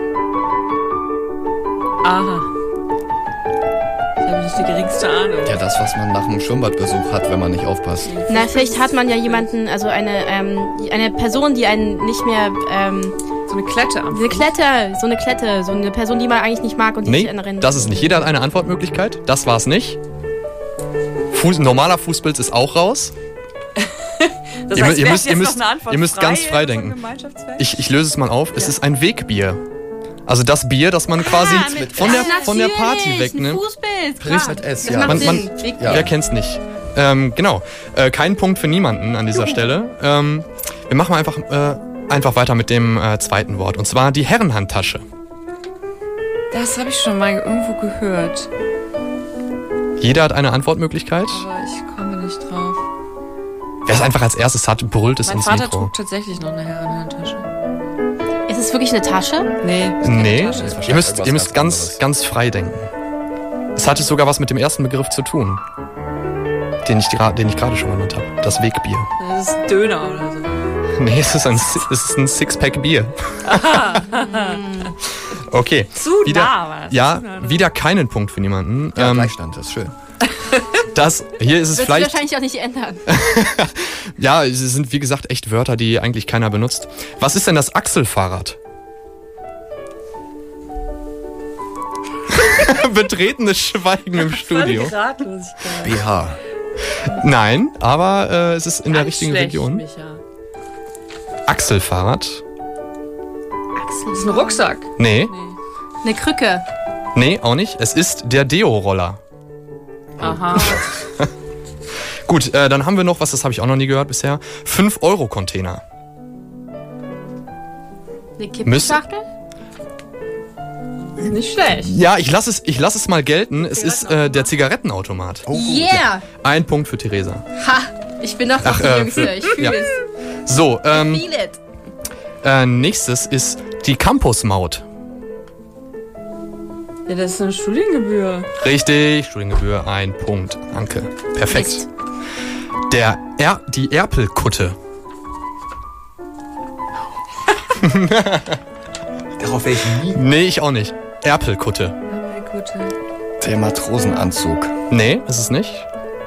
Aha. Ich habe nicht die geringste Ahnung. Ja, das, was man nach einem Schwimmbadbesuch hat, wenn man nicht aufpasst. Na, vielleicht hat man ja jemanden, also eine Person, die einen nicht mehr... so eine Klette am Fuß. So eine Person, die man eigentlich nicht mag und die sich erinnern. Das ist nicht. Jeder hat eine Antwortmöglichkeit. Das war's nicht. Normaler Fußpilz ist auch raus. Das heißt, ihr müsst ganz frei denken. Ich löse es mal auf. Es ist ein Wegbier. Also das Bier, das man quasi von der Party wegnimmt. Fußpilz, Mit S, ja. Wer kennt's nicht? Genau. Kein Punkt für niemanden an dieser Stelle. Wir machen einfach weiter mit dem zweiten Wort. Und zwar die Herrenhandtasche. Das habe ich schon mal irgendwo gehört. Jeder hat eine Antwortmöglichkeit. Aber ich komme nicht drauf. Wer es einfach als erstes hat, brüllt es ins Mein Vater Mikro. trug tatsächlich noch eine Herrenhandtasche. Ist es wirklich eine Tasche? Nee. Ihr müsst ganz frei denken. Es hatte sogar was mit dem ersten Begriff zu tun, den ich gerade schon genannt habe. Das Wegbier. Das ist Döner oder so. Nee, es ist ein Sixpack Bier. Okay. Nah war das. Ja, wieder keinen Punkt für niemanden. Ja, Gleichstand, das ist schön. Hier ist es wird vielleicht... sich wahrscheinlich auch nicht ändern. Ja, es sind wie gesagt echt Wörter, die eigentlich keiner benutzt. Was ist denn das Achselfahrrad? Betretenes Schweigen im Studio. BH. Nein, aber es ist in der richtigen Region. Micha. Achselfahrrad? Das ist ein Rucksack. Nee. Eine Krücke. Nee, auch nicht. Es ist der Deo-Roller. Aha. Gut, dann haben wir noch, das habe ich auch noch nie gehört bisher, 5-Euro-Container. Eine Kippenschachtel? Nicht schlecht. Ja, ich lass es mal gelten. Es ist der Zigarettenautomat. Yeah! Ein Punkt für Theresa. Ha! Ich bin doch noch die Jüngste. Ich fühle es. So, Feel it. nächstes ist die Campusmaut. Ja, das ist eine Studiengebühr. Richtig, Studiengebühr, ein Punkt. Danke. Perfekt. Nicht. Die Erpelkutte. Darauf wäre ich nie. Nee, ich auch nicht. Erpelkutte. Der Matrosenanzug. Nee, ist es nicht.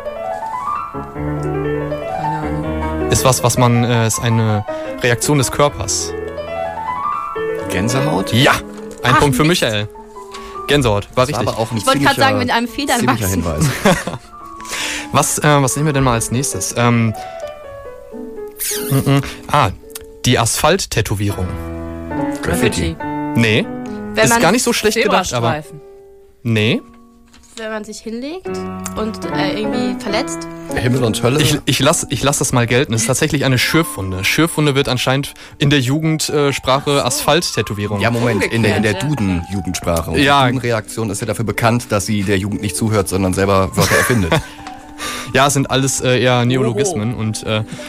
Ist was man, ist eine Reaktion des Körpers. Gänsehaut? Ja, ein Punkt für Michael. Gänsehaut, war richtig. Aber auch ein Ich wollte gerade sagen, mit einem Federn ziemlicher wachsen. Hinweis. Was nehmen wir denn mal als nächstes? Die Asphalt-Tätowierung. Graffiti. Nee, Wenn ist man, gar nicht so schlecht gedacht, aber... Zebrastreifen. Nee, wenn man sich hinlegt und irgendwie verletzt. Himmel und Hölle. ich lass das mal gelten. Es ist tatsächlich eine Schürfwunde. Schürfwunde wird anscheinend in der Jugendsprache Asphalt-Tätowierung. Ja, Moment, in der Umgekehrt, Duden-Jugendsprache. Und Ja. die Duden-Reaktion ist ja dafür bekannt, dass sie der Jugend nicht zuhört, sondern selber Wörter erfindet. Ja, es sind alles eher Neologismen und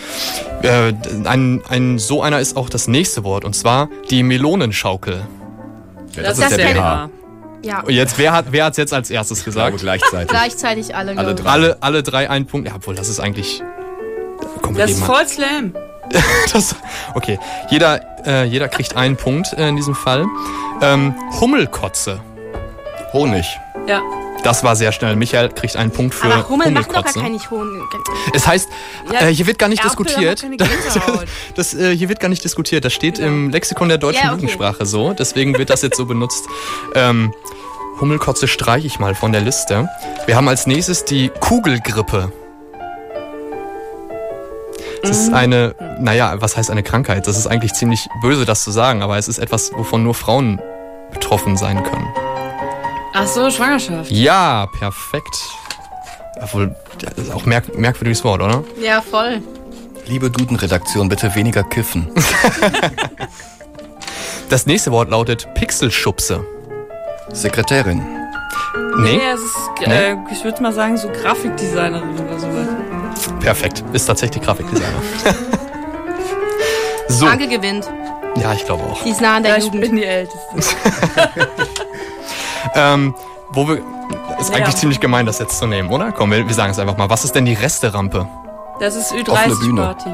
so einer ist auch das nächste Wort, und zwar die Melonenschaukel. Ja, Das ist ist der ja BH. klar. Ja, Und jetzt, wer hat's jetzt als erstes Ich glaube gesagt? gleichzeitig. gleichzeitig alle. Alle glaube ich. drei. Alle drei einen Punkt. Ja, obwohl, das ist eigentlich... Komm, wir Das ist geben mal. voll Slam. Okay, jeder kriegt einen Punkt in diesem Fall. Hummelkotze. Honig. Ja. Das war sehr schnell. Michael kriegt einen Punkt für Aber Hummel macht doch gar Hummelkotze. keine Hohn. Es heißt, Ja, hier wird gar nicht Erpel diskutiert. haben keine Gänsehaut. Hier wird gar nicht diskutiert. Das steht im Lexikon der deutschen Ja, okay. Jugendsprache so. Deswegen wird das jetzt so benutzt. Hummelkotze streiche ich mal von der Liste. Wir haben als nächstes die Kugelgrippe. Das ist eine, was heißt eine Krankheit? Das ist eigentlich ziemlich böse, das zu sagen, aber es ist etwas, wovon nur Frauen betroffen sein können. Ach so, Schwangerschaft. Ja, perfekt. Obwohl, das ist auch merkwürdiges Wort, oder? Ja, voll. Liebe Duden-Redaktion, bitte weniger kiffen. Das nächste Wort lautet Pixelschubse. Sekretärin. Nee, es ist, ich würde mal sagen, so Grafikdesignerin oder sowas. perfekt. Ist tatsächlich Grafikdesigner. So, Anke gewinnt. ja, ich glaube auch. Die ist nah an der Ja, ich Jugend. bin die Älteste. Ist eigentlich ziemlich gemein, das jetzt zu nehmen, oder? Komm, wir sagen es einfach mal. Was ist denn die Resterampe? Das ist Offene Bühne. Ü30-Party.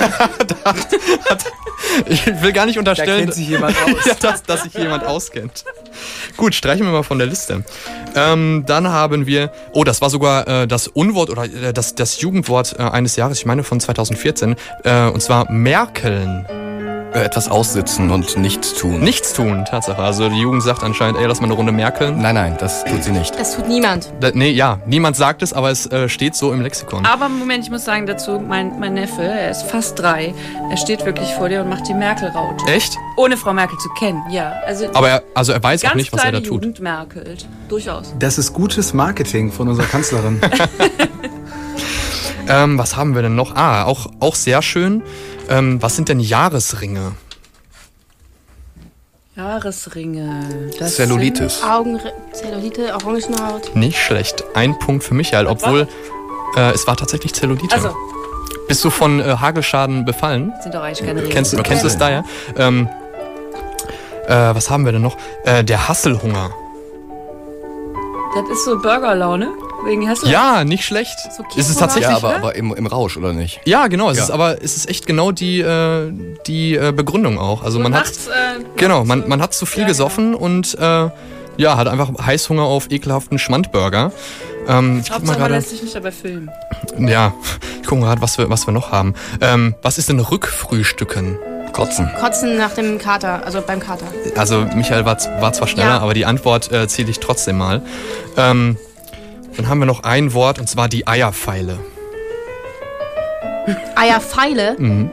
Ich will gar nicht Da unterstellen, kennt sich jemand aus. ja, dass sich jemand auskennt. Gut, streichen wir mal von der Liste. Dann haben wir, das war sogar das Unwort oder das Jugendwort eines Jahres, ich meine von 2014, und zwar Merkeln. Etwas aussitzen und nichts tun. Nichts tun, Tatsache. Also die Jugend sagt anscheinend, lass mal eine Runde merkeln. Nein, das tut sie nicht. Das tut niemand. Niemand sagt es, aber es steht so im Lexikon. Aber Moment, ich muss sagen dazu, mein Neffe, er ist fast 3. Er steht wirklich vor dir und macht die Merkel-Raute. Echt? Ohne Frau Merkel zu kennen, ja. Aber er weiß auch ganz nicht, was er da kleine tut. Jugend merkelt. Durchaus. Das ist gutes Marketing von unserer Kanzlerin. Was haben wir denn noch? Auch sehr schön. Was sind denn Jahresringe? Jahresringe. Das Zellulitis. Zellulite, Orangenhaut. Nicht schlecht. Ein Punkt für Michael, obwohl es war tatsächlich Zellulite. Also, Bist du von Hagelschaden befallen? sind doch eigentlich keine Ringe. Kennst du es da, ja? Was haben wir denn noch? Der Hasselhunger. Das ist so Burgerlaune. Wegen Hassel. Ja, nicht schlecht. So Ist es Käsehunger? tatsächlich? Ja, aber im Rausch, oder nicht? Ja, genau. Es Ja. ist echt genau die Begründung auch. Also man hat nachts, genau, man hat zu viel Ja, gesoffen und hat einfach Heißhunger auf ekelhaften Schmandburger. Ich guck mal Hauptsache, man gerade. lässt sich nicht dabei filmen. Ja, ich gucke gerade, was wir noch haben. Was ist denn Rückfrühstücken? Kotzen. Kotzen nach dem Kater, also beim Kater. Also Michael war zwar schneller, Ja. aber die Antwort zähle ich trotzdem mal. Dann haben wir noch ein Wort, und zwar die Eierpfeile. Eierpfeile? Mhm.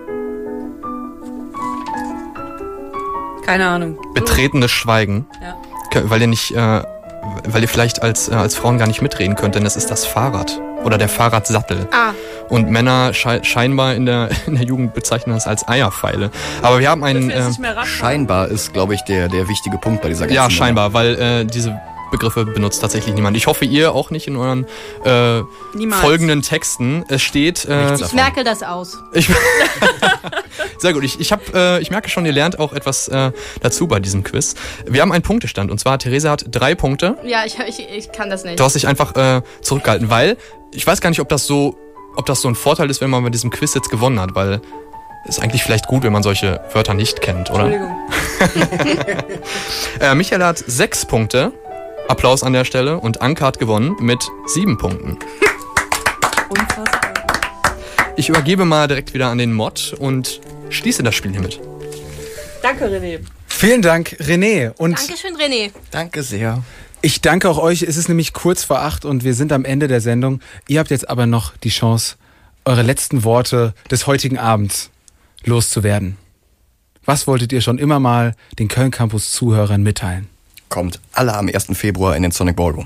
Keine Ahnung. Betretenes Schweigen. Ja. Weil ihr vielleicht als Frauen gar nicht mitreden könnt, denn es ist das Fahrrad oder der Fahrradsattel. Ah, Und Männer scheinbar in der Jugend bezeichnen das als Eierpfeile. Aber wir haben einen... Dürfen wir jetzt nicht mehr Radfahren? Scheinbar ist, glaube ich, der wichtige Punkt bei dieser ganzen ja, Nummer. scheinbar, weil diese Begriffe benutzt tatsächlich niemand. Ich hoffe, ihr auch nicht in euren Niemals. folgenden Texten. Es steht... ich merke das aus. Sehr gut, ich merke schon, ihr lernt auch etwas dazu bei diesem Quiz. Wir haben einen Punktestand, und zwar Theresa hat 3 Punkte. Ja, ich kann das nicht. Du hast dich einfach zurückgehalten, weil ich weiß gar nicht, ob das so ob das so ein Vorteil ist, wenn man bei diesem Quiz jetzt gewonnen hat, weil es ist eigentlich vielleicht gut, wenn man solche Wörter nicht kennt, oder? Entschuldigung. Michael hat 6 Punkte. Applaus an der Stelle. Und Anke hat gewonnen mit 7 Punkten. Unfassbar. Ich übergebe mal direkt wieder an den Mod und schließe das Spiel hiermit. Danke, René. Vielen Dank, René. Und Dankeschön, René. Danke sehr. ich danke auch euch. Es ist nämlich kurz vor 8 und wir sind am Ende der Sendung. Ihr habt jetzt aber noch die Chance, eure letzten Worte des heutigen Abends loszuwerden. Was wolltet ihr schon immer mal den Köln-Campus-Zuhörern mitteilen? Kommt alle am 1. Februar in den Sonic Ballroom.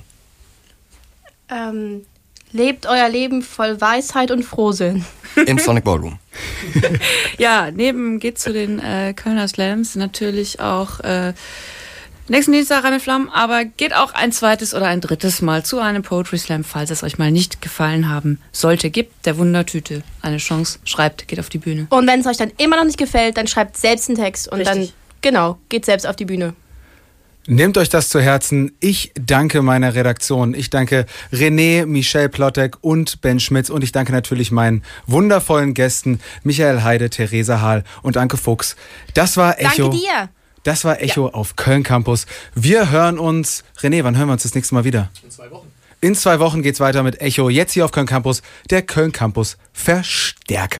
Lebt euer Leben voll Weisheit und Frohsinn. Im Sonic Ballroom. Ja, neben geht zu den Kölner Slams natürlich auch nächsten Dienstag Reine Flammen, aber geht auch ein zweites oder ein drittes Mal zu einem Poetry Slam, falls es euch mal nicht gefallen haben sollte. Gibt der Wundertüte eine Chance, schreibt, geht auf die Bühne. Und wenn es euch dann immer noch nicht gefällt, dann schreibt selbst einen Text und Richtig. dann, genau, geht selbst auf die Bühne. Nehmt euch das zu Herzen. Ich danke meiner Redaktion. Ich danke René, Michelle Plottek und Ben Schmitz. Und ich danke natürlich meinen wundervollen Gästen Michael Heide, Theresa Hahl und Anke Fuchs. Das war Echo. Danke dir. Das war Echo auf Köln Campus. Wir hören uns, René, wann hören wir uns das nächste Mal wieder? In 2 Wochen. In 2 Wochen geht's weiter mit Echo. Jetzt hier auf Köln Campus. Der Köln Campus Verstärker.